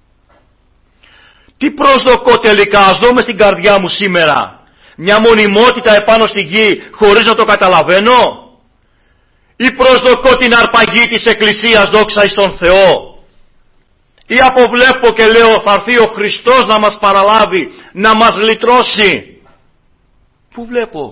A: Τι προσδοκώ τελικά? Ας δούμε στην καρδιά μου σήμερα. Μια μονιμότητα επάνω στη γη χωρίς να το καταλαβαίνω? Ή προσδοκώ την αρπαγή της Εκκλησίας, δόξα εις τον Θεό? Ή αποβλέπω και λέω θα έρθει ο Χριστός να μας παραλάβει, να μας λυτρώσει? Πού βλέπω?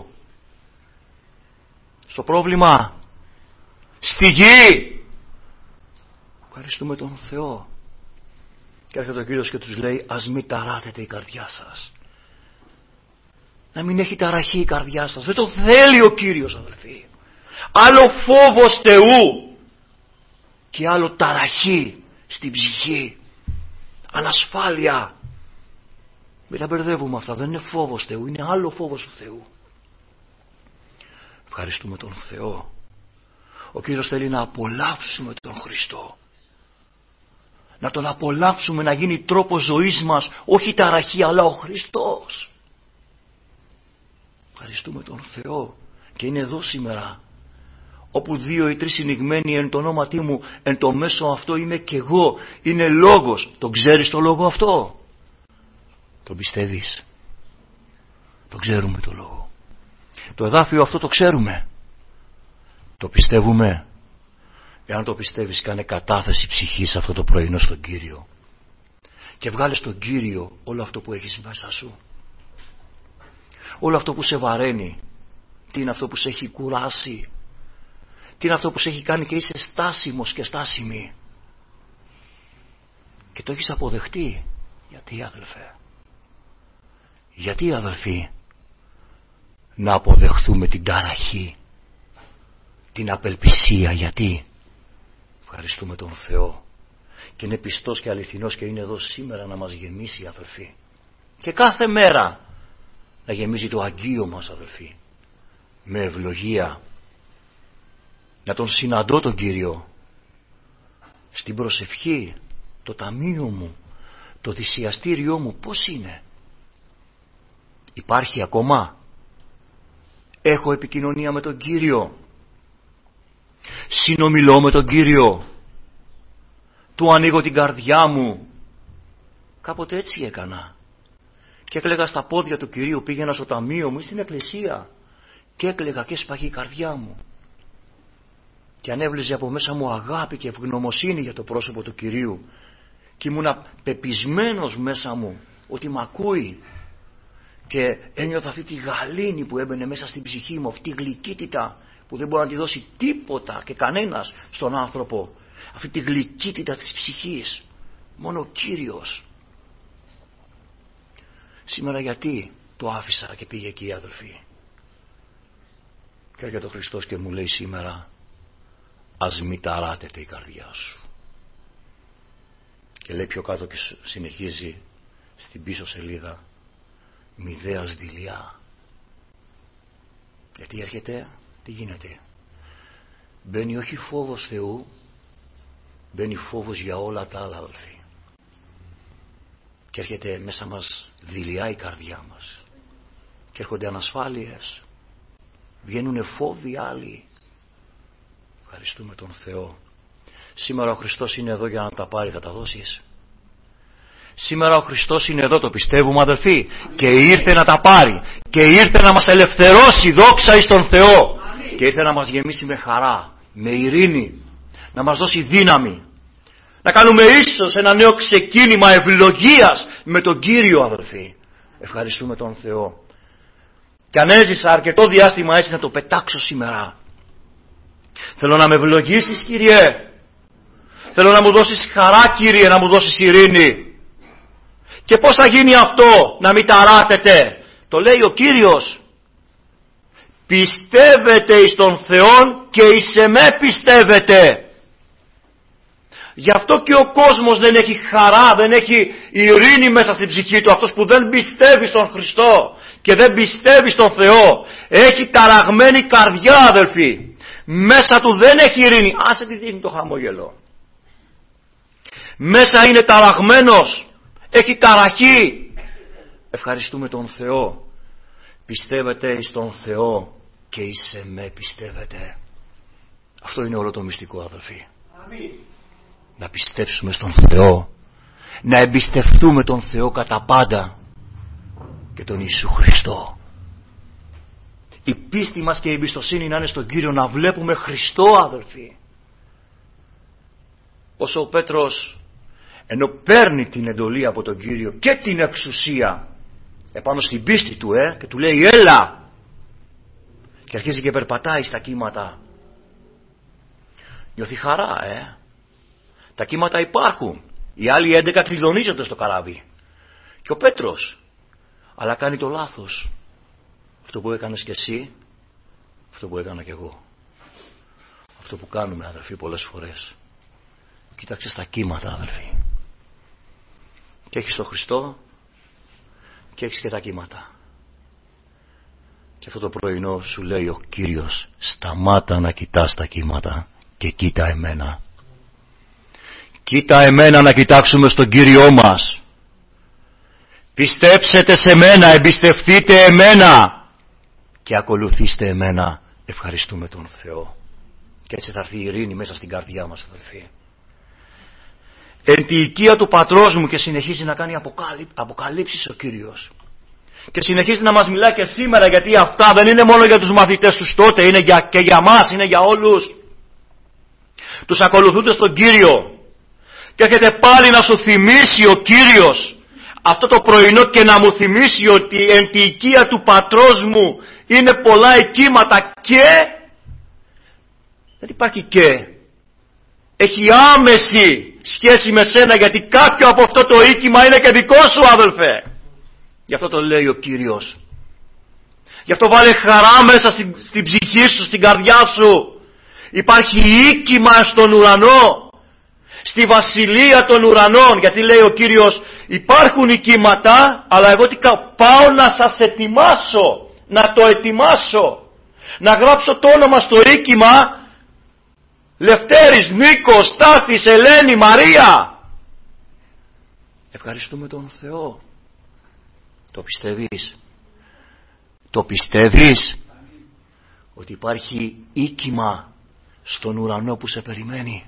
A: Στο πρόβλημα? Στη γη? Ευχαριστούμε τον Θεό. Και έρχεται ο Κύριος και τους λέει, ας μην ταράτετε η καρδιά σας. Να μην έχει ταραχή η καρδιά σας. Δεν το θέλει ο Κύριος, αδελφοί. Άλλο φόβος Θεού και άλλο ταραχή στην ψυχή, ανασφάλεια. Μην τα μπερδεύουμε αυτά. Δεν είναι φόβος Θεού, είναι άλλο φόβος του Θεού. Ευχαριστούμε τον Θεό. Ο Κύριος θέλει να απολαύσουμε τον Χριστό, να τον απολαύσουμε, να γίνει τρόπος ζωής μας, όχι η ταραχή αλλά ο Χριστός. Ευχαριστούμε τον Θεό. Και είναι εδώ σήμερα. Όπου δύο ή τρεις συνηγμένοι εν το ονόματί μου, εν το μέσο αυτό είμαι κι εγώ. Είναι λόγος. Τον ξέρεις το λόγο αυτό? Τον πιστεύεις? Το ξέρουμε το λόγο. Το εδάφιο αυτό το ξέρουμε. Το πιστεύουμε? Εάν το πιστεύεις, κάνε κατάθεση ψυχής αυτό το πρωινό στον Κύριο. Και βγάλε στον Κύριο όλο αυτό που έχεις μέσα σου. Όλο αυτό που σε βαραίνει. Τι είναι αυτό που σε έχει κουράσει? Τι είναι αυτό που σε έχει κάνει και είσαι στάσιμος και στάσιμη? Και το έχεις αποδεχτεί. Γιατί, αδελφέ? Γιατί, αδελφοί? Να αποδεχθούμε την ταραχή, την απελπισία? Γιατί? Ευχαριστούμε τον Θεό. Και είναι πιστός και αληθινός και είναι εδώ σήμερα να μας γεμίσει, αδελφοί. Και κάθε μέρα να γεμίζει το αγγείο μας, αδελφοί, με ευλογία. Να τον συναντώ τον Κύριο στην προσευχή, το ταμείο μου, το θυσιαστήριό μου. Πώς είναι? Υπάρχει ακόμα? Έχω επικοινωνία με τον Κύριο? Συνομιλώ με τον Κύριο? Του ανοίγω την καρδιά μου? Κάποτε έτσι έκανα. Και έκλαιγα στα πόδια του Κυρίου. Πήγαινα στο ταμείο μου ή στην εκκλησία και έκλαιγα και έσπαγε η καρδιά μου. Και ανέβλεζε από μέσα μου αγάπη και ευγνωμοσύνη για το πρόσωπο του Κυρίου. Και ήμουνα πεπισμένος μέσα μου ότι μ' ακούει. Και ένιωθα αυτή τη γαλήνη που έμπαινε μέσα στην ψυχή μου, αυτή τη γλυκύτητα που δεν μπορεί να τη δώσει τίποτα και κανένας στον άνθρωπο. Αυτή τη γλυκύτητα της ψυχής μόνο ο Κύριος. Σήμερα γιατί το άφησα και πήγε εκεί, αδελφοί? Και έρχεται ο Χριστός και μου λέει σήμερα, ας μη ταράτεται η καρδιά σου. Και λέει πιο κάτω και συνεχίζει στην πίσω σελίδα, μηδέας δειλιά. Γιατί έρχεται, τι γίνεται? μπαίνει όχι φόβος Θεού, μπαίνει φόβος για όλα τα άλλα, αδελφοί. Και έρχεται μέσα μας δειλιά η καρδιά μας. Και έρχονται ανασφάλειες. Βγαίνουνε φόβοι άλλοι. Ευχαριστούμε τον Θεό. Σήμερα ο Χριστός είναι εδώ για να τα πάρει, θα τα δώσεις. Σήμερα ο Χριστός είναι εδώ, το πιστεύουμε, αδελφοί, και ήρθε να τα πάρει και ήρθε να μας ελευθερώσει, δόξα εις τον Θεό. Αμήν. Και ήρθε να μας γεμίσει με χαρά, με ειρήνη, να μας δώσει δύναμη, να κάνουμε ίσως ένα νέο ξεκίνημα ευλογίας με τον Κύριο, αδελφοί. Ευχαριστούμε τον Θεό. Και αν έζησα αρκετό διάστημα έτσι να το πετάξω σήμερα. Θέλω να με ευλογήσεις, Κύριε. Θέλω να μου δώσεις χαρά, Κύριε, να μου δώσεις ειρήνη. Και πώς θα γίνει αυτό, να μην ταράτετε? Το λέει ο Κύριος. Πιστεύετε εις τον Θεόν και εις εμέ πιστεύετε. Γι' αυτό και ο κόσμος δεν έχει χαρά, δεν έχει ειρήνη μέσα στην ψυχή του. Αυτός που δεν πιστεύει στον Χριστό και δεν πιστεύει στον Θεό έχει ταραγμένη καρδιά, αδελφοί. Μέσα του δεν έχει ειρήνη. Άσε τι δείχνει το χαμόγελο. Μέσα είναι ταραγμένος, έχει ταραχή. Ευχαριστούμε τον Θεό. Πιστεύετε εις τον Θεό και εις εμέ πιστεύετε. Αυτό είναι όλο το μυστικό, αδελφοί. Αμήν. Να πιστέψουμε στον Θεό, να εμπιστευτούμε τον Θεό κατά πάντα και τον Ιησού Χριστό. Η πίστη μας και η εμπιστοσύνη να είναι στον Κύριο, να βλέπουμε Χριστό, αδελφοί. Όσο ο Πέτρος, ενώ παίρνει την εντολή από τον Κύριο και την εξουσία επάνω στην πίστη του, ε, και του λέει έλα, και αρχίζει και περπατάει στα κύματα, νιώθει χαρά, ε. Τα κύματα υπάρχουν. Οι άλλοι έντεκα κλειδονίζονται στο καράβι. Και ο Πέτρος, αλλά κάνει το λάθος. Αυτό που έκανες και εσύ, αυτό που έκανα και εγώ. Αυτό που κάνουμε, αδελφοί, πολλές φορές. Κοίταξε στα κύματα, αδελφοί. Και έχεις τον Χριστό και έχεις και τα κύματα. Και αυτό το πρωινό σου λέει ο Κύριος, σταμάτα να κοιτάς τα κύματα και κοίτα εμένα. Κοίτα εμένα, να κοιτάξουμε στον Κύριό μας. Πιστέψετε σε μένα, εμπιστευτείτε εμένα και ακολουθήστε εμένα. Ευχαριστούμε τον Θεό. Και έτσι θα έρθει η ειρήνη μέσα στην καρδιά μας, αδελφοί. Εν τη οικία του πατρός μου, και συνεχίζει να κάνει αποκαλύ... αποκαλύψεις ο Κύριος. Και συνεχίζει να μας μιλά και σήμερα, γιατί αυτά δεν είναι μόνο για τους μαθητές τους τότε, είναι για... και για μας, είναι για όλους τους ακολουθούντες στον Κύριο. Και έρχεται πάλι να σου θυμίσει ο Κύριος αυτό το πρωινό και να μου θυμίσει ότι εν τη οικία του πατρός μου είναι πολλά οικίματα και δεν υπάρχει και. Έχει άμεση σχέση με σένα, γιατί κάποιο από αυτό το οίκημα είναι και δικό σου, αδελφέ. Γι' αυτό το λέει ο Κύριος. Γι' αυτό βάλε χαρά μέσα στην, στην ψυχή σου, στην καρδιά σου. Υπάρχει οίκημα στον ουρανό, στη βασιλεία των ουρανών, γιατί λέει ο Κύριος υπάρχουν οικήματα, αλλά εγώ τι πάω να σας ετοιμάσω, να το ετοιμάσω, να γράψω το όνομα στο οίκημα Λευτέρης, Νίκος, Στάθης, Ελένη, Μαρία. Ευχαριστούμε τον Θεό. Το πιστεύεις? Το πιστεύεις ότι υπάρχει οίκημα στον ουρανό που σε περιμένει?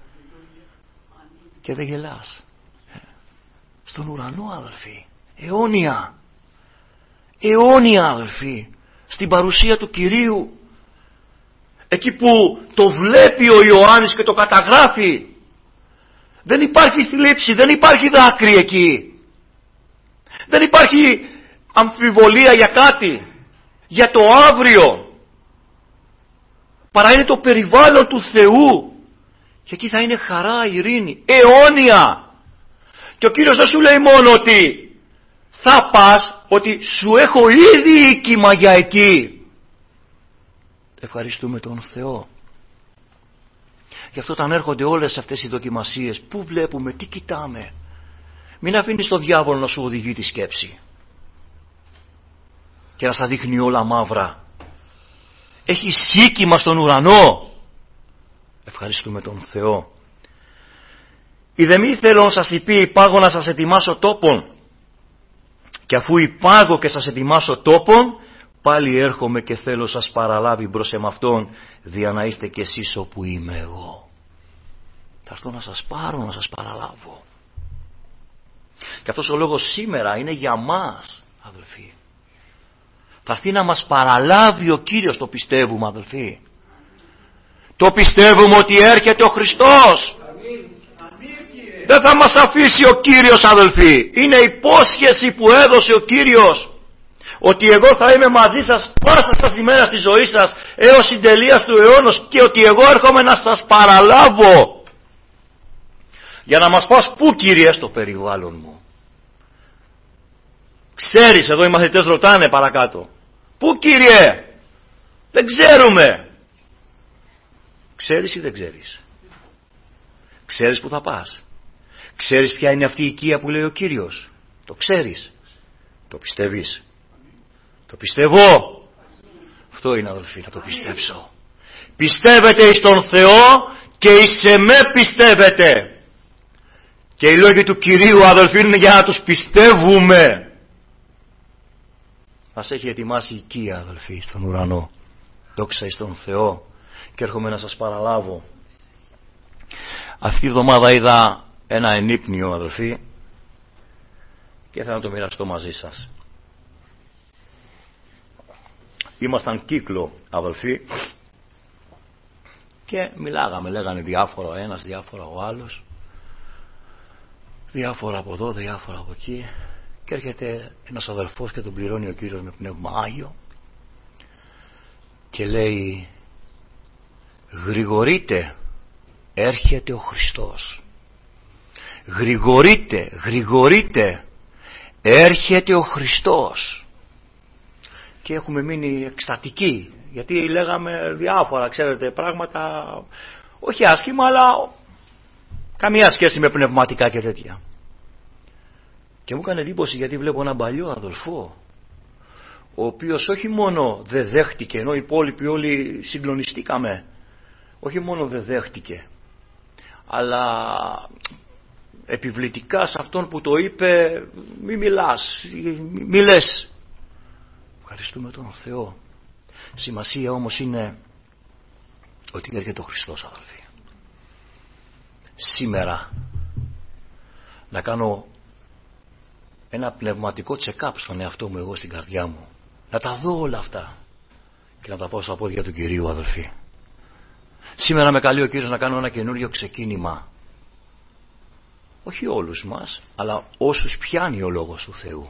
A: Και δεν γελάς. Στον ουρανό, αδελφοί. Αιώνια. Αιώνια, αδελφοί. Στην παρουσία του Κυρίου. Εκεί που το βλέπει ο Ιωάννης και το καταγράφει. Δεν υπάρχει θλίψη, δεν υπάρχει δάκρυ εκεί. Δεν υπάρχει αμφιβολία για κάτι, για το αύριο. Παρά είναι το περιβάλλον του Θεού. Και εκεί θα είναι χαρά, ειρήνη, αιώνια. Και ο Κύριος δεν σου λέει μόνο ότι θα πας, ότι σου έχω ήδη οίκημα για εκεί. Ευχαριστούμε τον Θεό. Γι' αυτό όταν έρχονται όλες αυτές οι δοκιμασίες, πού βλέπουμε, τι κοιτάμε? Μην αφήνεις τον διάβολο να σου οδηγεί τη σκέψη και να σας δείχνει όλα μαύρα. Έχεις οίκημα στον ουρανό. Ευχαριστούμε τον Θεό. Είδε μη θέλω να σας υπεί υπάγω να σας ετοιμάσω τόπον. Και αφού υπάγω και σας ετοιμάσω τόπον, πάλι έρχομαι και θέλω σας παραλάβει μπρος εμαυτόν, δια να είστε κι εσείς όπου είμαι εγώ. Θα έρθω να σας πάρω, να σας παραλάβω. Και αυτός ο λόγος σήμερα είναι για μας, αδελφοί. Θα έρθει να μας παραλάβει ο Κύριος, το πιστεύουμε, αδελφοί. Το πιστεύουμε ότι έρχεται ο Χριστός. Δεν θα μας αφήσει ο Κύριος, αδελφοί. Είναι υπόσχεση που έδωσε ο Κύριος, ότι εγώ θα είμαι μαζί σας πάσα σας ημέρα στη ζωή σας έως συντελείας του αιώνος, και ότι εγώ έρχομαι να σας παραλάβω. Για να μας πας πού, Κύριε? Στο περιβάλλον μου. Ξέρεις, εδώ οι μαθητές ρωτάνε παρακάτω, πού, Κύριε? Δεν ξέρουμε. Ξέρεις ή δεν ξέρεις? Ξέρεις που θα πας? Ξέρεις ποια είναι αυτή η οικία που λέει ο Κύριος? Το ξέρεις? Το πιστεύεις? Το πιστεύω. Αυτό είναι, αδελφοί, θα το πιστέψω. Πιστεύετε εις τον Θεό και εις εμέ πιστεύετε. Και οι λόγοι του Κυρίου, αδελφοί, είναι για να τους πιστεύουμε. Μας έχει ετοιμάσει οικία, αδελφοί, στον ουρανό. Δόξα εις τον Θεό. Και έρχομαι να σας παραλάβω. Αυτή τη εβδομάδα είδα ένα ενύπνιο, αδελφοί, και θα να το μοιραστώ μαζί σας. Ήμασταν κύκλο, αδελφοί, και μιλάγαμε, λέγανε διάφορα ο ένας, διάφορα ο άλλος, διάφορα από εδώ, διάφορα από εκεί, και έρχεται ένας αδελφός και τον πληρώνει ο Κύριος με πνεύμα Άγιο και λέει, γρηγορείτε, έρχεται ο Χριστός. Γρηγορείτε, γρηγορείτε, έρχεται ο Χριστός. Και έχουμε μείνει εκστατικοί, γιατί λέγαμε διάφορα, ξέρετε, πράγματα όχι άσχημα, αλλά καμία σχέση με πνευματικά και τέτοια. Και μου έκανε εντύπωση, γιατί βλέπω έναν παλιό αδελφό, ο οποίος όχι μόνο δεν δέχτηκε, ενώ οι υπόλοιποι όλοι συγκλονιστήκαμε, όχι μόνο δεν δέχτηκε, αλλά επιβλητικά σε αυτόν που το είπε, μη μιλάς, μη λες. Ευχαριστούμε τον Θεό. Σημασία όμως είναι ότι έρχεται ο Χριστός, αδελφοί. Σήμερα να κάνω ένα πνευματικό check-up στον εαυτό μου, εγώ στην καρδιά μου, να τα δω όλα αυτά και να τα πάω στα πόδια του Κυρίου, αδελφοί. Σήμερα με καλεί ο Κύριος να κάνω ένα καινούριο ξεκίνημα. Όχι όλους μας, αλλά όσους πιάνει ο Λόγος του Θεού.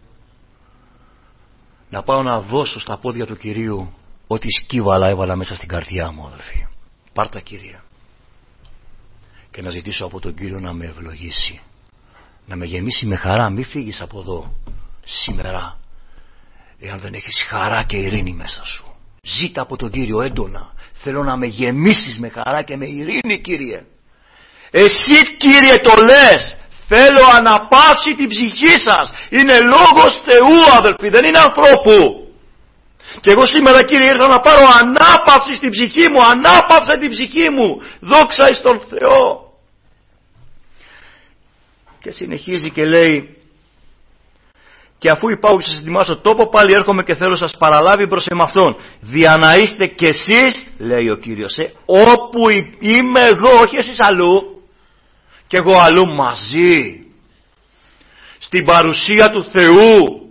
A: Να πάω να δώσω στα πόδια του Κυρίου ό,τι σκύβαλα έβαλα μέσα στην καρδιά μου, αδελφοί. Πάρτα, Κύριε. Και να ζητήσω από τον Κύριο να με ευλογήσει, να με γεμίσει με χαρά. Μη φύγεις από εδώ σήμερα εάν δεν έχεις χαρά και ειρήνη μέσα σου. Ζήτα από τον Κύριο έντονα. Θέλω να με γεμίσεις με χαρά και με ειρήνη, Κύριε. Εσύ, Κύριε, το λες. Θέλω αναπαύσει την ψυχή σας. Είναι λόγος Θεού, αδελφοί, δεν είναι ανθρώπου. Και εγώ σήμερα, Κύριε, ήρθα να πάρω ανάπαυση στην ψυχή μου. Ανάπαυσε την ψυχή μου. Δόξα εις τον Θεό. Και συνεχίζει και λέει, και αφού υπάγω και σας ετοιμάσω τόπο, πάλι έρχομαι και θέλω σας παραλάβει προς εμαυτόν, δια να είστε κι εσείς, λέει ο Κύριος, ε, όπου είμαι εγώ, όχι εσείς αλλού και εγώ αλλού, μαζί στην παρουσία του Θεού,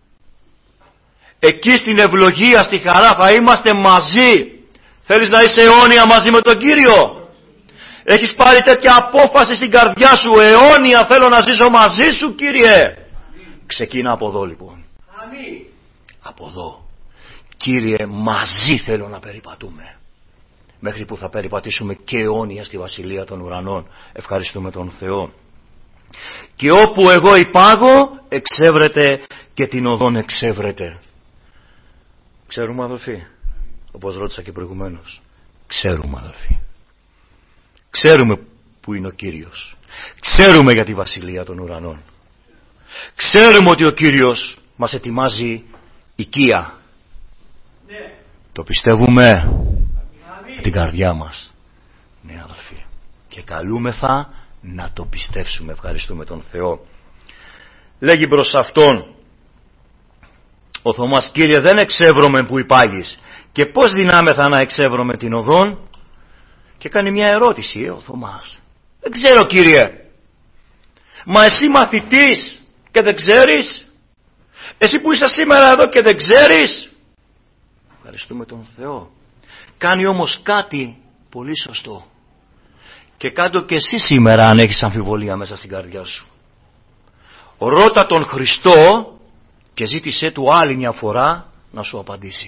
A: εκεί στην ευλογία, στη χαρά θα είμαστε μαζί. Θέλεις να είσαι αιώνια μαζί με τον Κύριο? Έχεις πάρει τέτοια απόφαση στην καρδιά σου, αιώνια θέλω να ζήσω μαζί σου, Κύριε? Ξεκίνα από εδώ, λοιπόν. Αμήν. Από εδώ. Κύριε, μαζί θέλω να περιπατούμε, μέχρι που θα περιπατήσουμε και αιώνια στη Βασιλεία των Ουρανών. Ευχαριστούμε τον Θεό. Και όπου εγώ υπάγω, εξεύρετε και την οδόν εξεύρετε. Ξέρουμε, αδελφοί, όπως ρώτησα και προηγουμένως, ξέρουμε, αδελφοί, ξέρουμε που είναι ο Κύριος, ξέρουμε για τη Βασιλεία των Ουρανών, ξέρουμε ότι ο Κύριος μας ετοιμάζει οικία. Ναι. Το πιστεύουμε με την καρδιά μας. Ναι αδελφοί, και καλούμεθα να το πιστέψουμε. Ευχαριστούμε τον Θεό. Λέγει προς Αυτόν ο Θωμάς, Κύριε, δεν εξεύρωμεν που υπάγεις, και πώς δυνάμεθα να εξεύρωμεν την οδόν? Και κάνει μια ερώτηση ε, ο Θωμάς. Δεν ξέρω, Κύριε. Μα εσύ μαθητής και δεν ξέρεις? Εσύ που είσαι σήμερα εδώ και δεν ξέρεις? Ευχαριστούμε τον Θεό. Κάνει όμως κάτι πολύ σωστό. Και κάντο και εσύ σήμερα, αν έχεις αμφιβολία μέσα στην καρδιά σου. Ρώτα τον Χριστό και ζήτησέ του άλλη μια φορά να σου απαντήσει.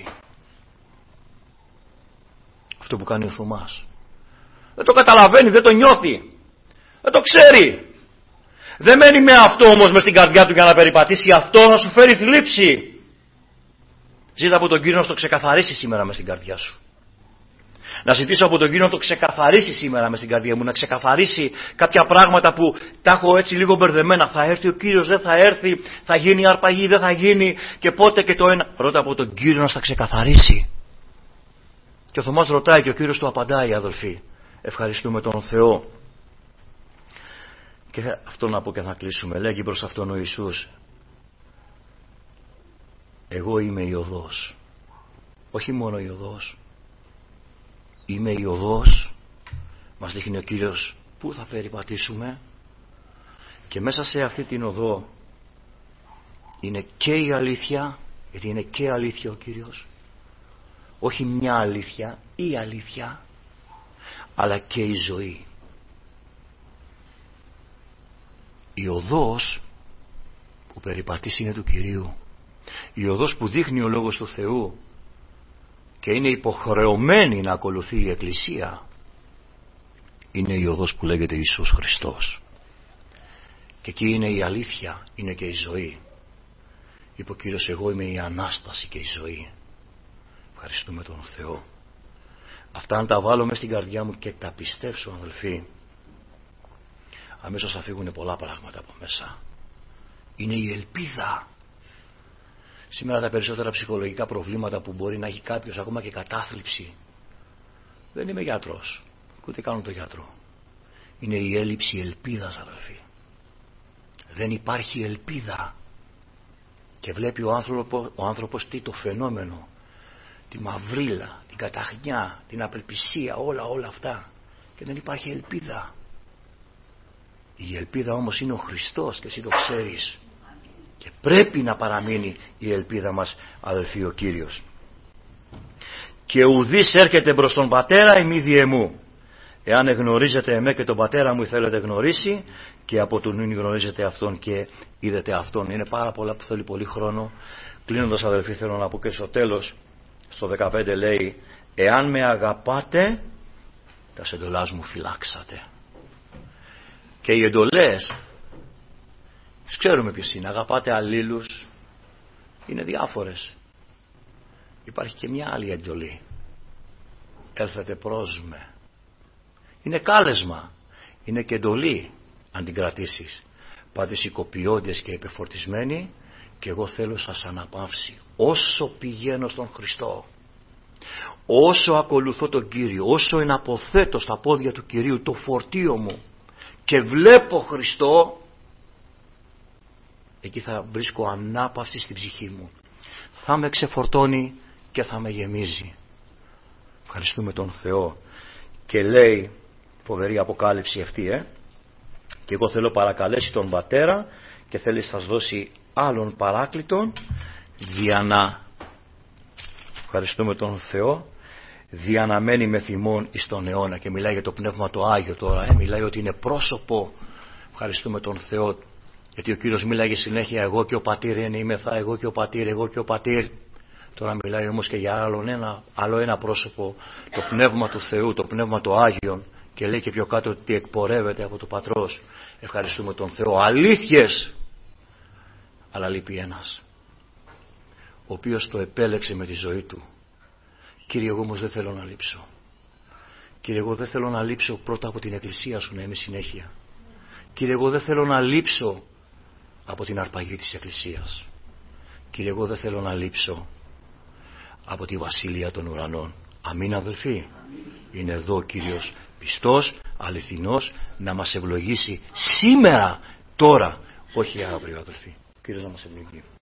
A: Αυτό που κάνει ο Θωμάς. Δεν το καταλαβαίνει, δεν το νιώθει, δεν το ξέρει. Δεν μένει με αυτό όμως μες στην καρδιά του για να περιπατήσει. Αυτό να σου φέρει θλίψη. Ζήτα από τον Κύριο να το ξεκαθαρίσει σήμερα μες στην καρδιά σου. Να ζητήσω από τον Κύριο να το ξεκαθαρίσει σήμερα μες στην καρδιά μου. Να ξεκαθαρίσει κάποια πράγματα που τα έχω έτσι λίγο μπερδεμένα. Θα έρθει ο Κύριος, δεν θα έρθει, θα γίνει αρπαγή, δεν θα γίνει, και πότε και το ένα. Ρώτα από τον Κύριο να στα ξεκαθαρίσει. Και ο Θωμάς ρωτάει και ο Κύριος του απαντάει, αδελφοί. Ευχαριστούμε τον Θεό. Και αυτό να πω και θα κλείσουμε. Λέγει προς Αυτόν ο Ιησούς, εγώ είμαι η οδός. Όχι μόνο η οδός. Είμαι η οδός. Μας δείχνει ο Κύριος πού θα περιπατήσουμε. Και μέσα σε αυτή την οδό είναι και η αλήθεια, γιατί είναι και αλήθεια ο Κύριος. Όχι μια αλήθεια, η αλήθεια, αλλά και η ζωή. Η οδός που περιπατήσει είναι του Κυρίου. Η οδός που δείχνει ο Λόγος του Θεού και είναι υποχρεωμένη να ακολουθεί η Εκκλησία είναι η οδός που λέγεται Ιησούς Χριστός. Και εκεί είναι η αλήθεια, είναι και η ζωή. Είπε ο Κύριος, εγώ είμαι η Ανάσταση και η ζωή. Ευχαριστούμε τον Θεό. Αυτά αν τα βάλω μες στην καρδιά μου και τα πιστέψω, αδελφοί, αμέσως θα φύγουν πολλά πράγματα από μέσα. Είναι η ελπίδα. Σήμερα τα περισσότερα ψυχολογικά προβλήματα που μπορεί να έχει κάποιος, ακόμα και κατάθλιψη, δεν είμαι γιατρός, ούτε κάνω το γιατρό. Είναι η έλλειψη ελπίδας, αδελφοί. Δεν υπάρχει ελπίδα. Και βλέπει ο άνθρωπος, ο άνθρωπος τι, το φαινόμενο, τη μαυρίλα, την καταχνιά, την απελπισία, όλα όλα αυτά, και δεν υπάρχει ελπίδα. Η ελπίδα όμως είναι ο Χριστός και εσύ το ξέρεις, και πρέπει να παραμείνει η ελπίδα μας, αδελφοί, ο Κύριος. Και ουδής έρχεται προς τον Πατέρα ημί διε μου. Εάν εγνωρίζετε εμέ και τον Πατέρα μου θέλετε γνωρίσει, και από τον νυν γνωρίζετε Αυτόν και είδετε Αυτόν. Είναι πάρα πολλά που θέλει πολύ χρόνο. Κλείνοντας, αδελφοί, θέλω να πω και στο τέλος, στο δεκαπέντε λέει, εάν με αγαπάτε, τα εντολάς μου φυλάξατε. Και οι εντολές τις ξέρουμε ποιες είναι. Αγαπάτε αλλήλους, είναι διάφορες. Υπάρχει και μια άλλη εντολή, έλθετε προς με. Είναι κάλεσμα, είναι και εντολή αν την κρατήσεις. Πάτε σηκωπιώντες και υπεφορτισμένοι, και εγώ θέλω σας αναπαύσει. Όσο πηγαίνω στον Χριστό, όσο ακολουθώ τον Κύριο, όσο εναποθέτω στα πόδια του Κυρίου το φορτίο μου και βλέπω Χριστό, εκεί θα βρίσκω ανάπαυση στην ψυχή μου. Θα με ξεφορτώνει και θα με γεμίζει. Ευχαριστούμε τον Θεό. Και λέει, φοβερή αποκάλυψη αυτή, ε? και εγώ θέλω παρακαλέσει τον Πατέρα και θέλει σας δώσει άλλον παράκλητον, δια να, ευχαριστούμε τον Θεό, δια να μένει με θυμόν εις τον αιώνα. Και μιλάει για το Πνεύμα το Άγιο τώρα, ε? μιλάει ότι είναι πρόσωπο. Ευχαριστούμε τον Θεό, γιατί ο Κύριος μίλαγε συνέχεια εγώ και ο Πατήρ είναι είμεθα, εγώ και ο Πατήρ, εγώ και ο Πατήρ. Τώρα μιλάει όμως και για άλλο ένα, άλλο ένα πρόσωπο, το Πνεύμα του Θεού, το Πνεύμα το Άγιον, και λέει και πιο κάτω ότι εκπορεύεται από το Πατρός. Ευχαριστούμε τον Θεό. Αλήθειες, αλλά λείπει ένας, ο οποίος το επέλεξε με τη ζωή του. Κύριε, εγώ όμως δεν θέλω να λείψω. Κύριε, εγώ δεν θέλω να λείψω πρώτα από την Εκκλησία σου να είμαι συνέχεια. Κύριε, εγώ δεν θέλω να λείψω από την αρπαγή της Εκκλησίας. Κύριε, εγώ δεν θέλω να λείψω από τη Βασιλεία των Ουρανών. Αμήν, αδελφοί. Είναι εδώ ο Κύριος πιστός, αληθινός, να μας ευλογήσει σήμερα, τώρα, όχι αύριο, αδελφοί. Κύριος να μας ευλογεί.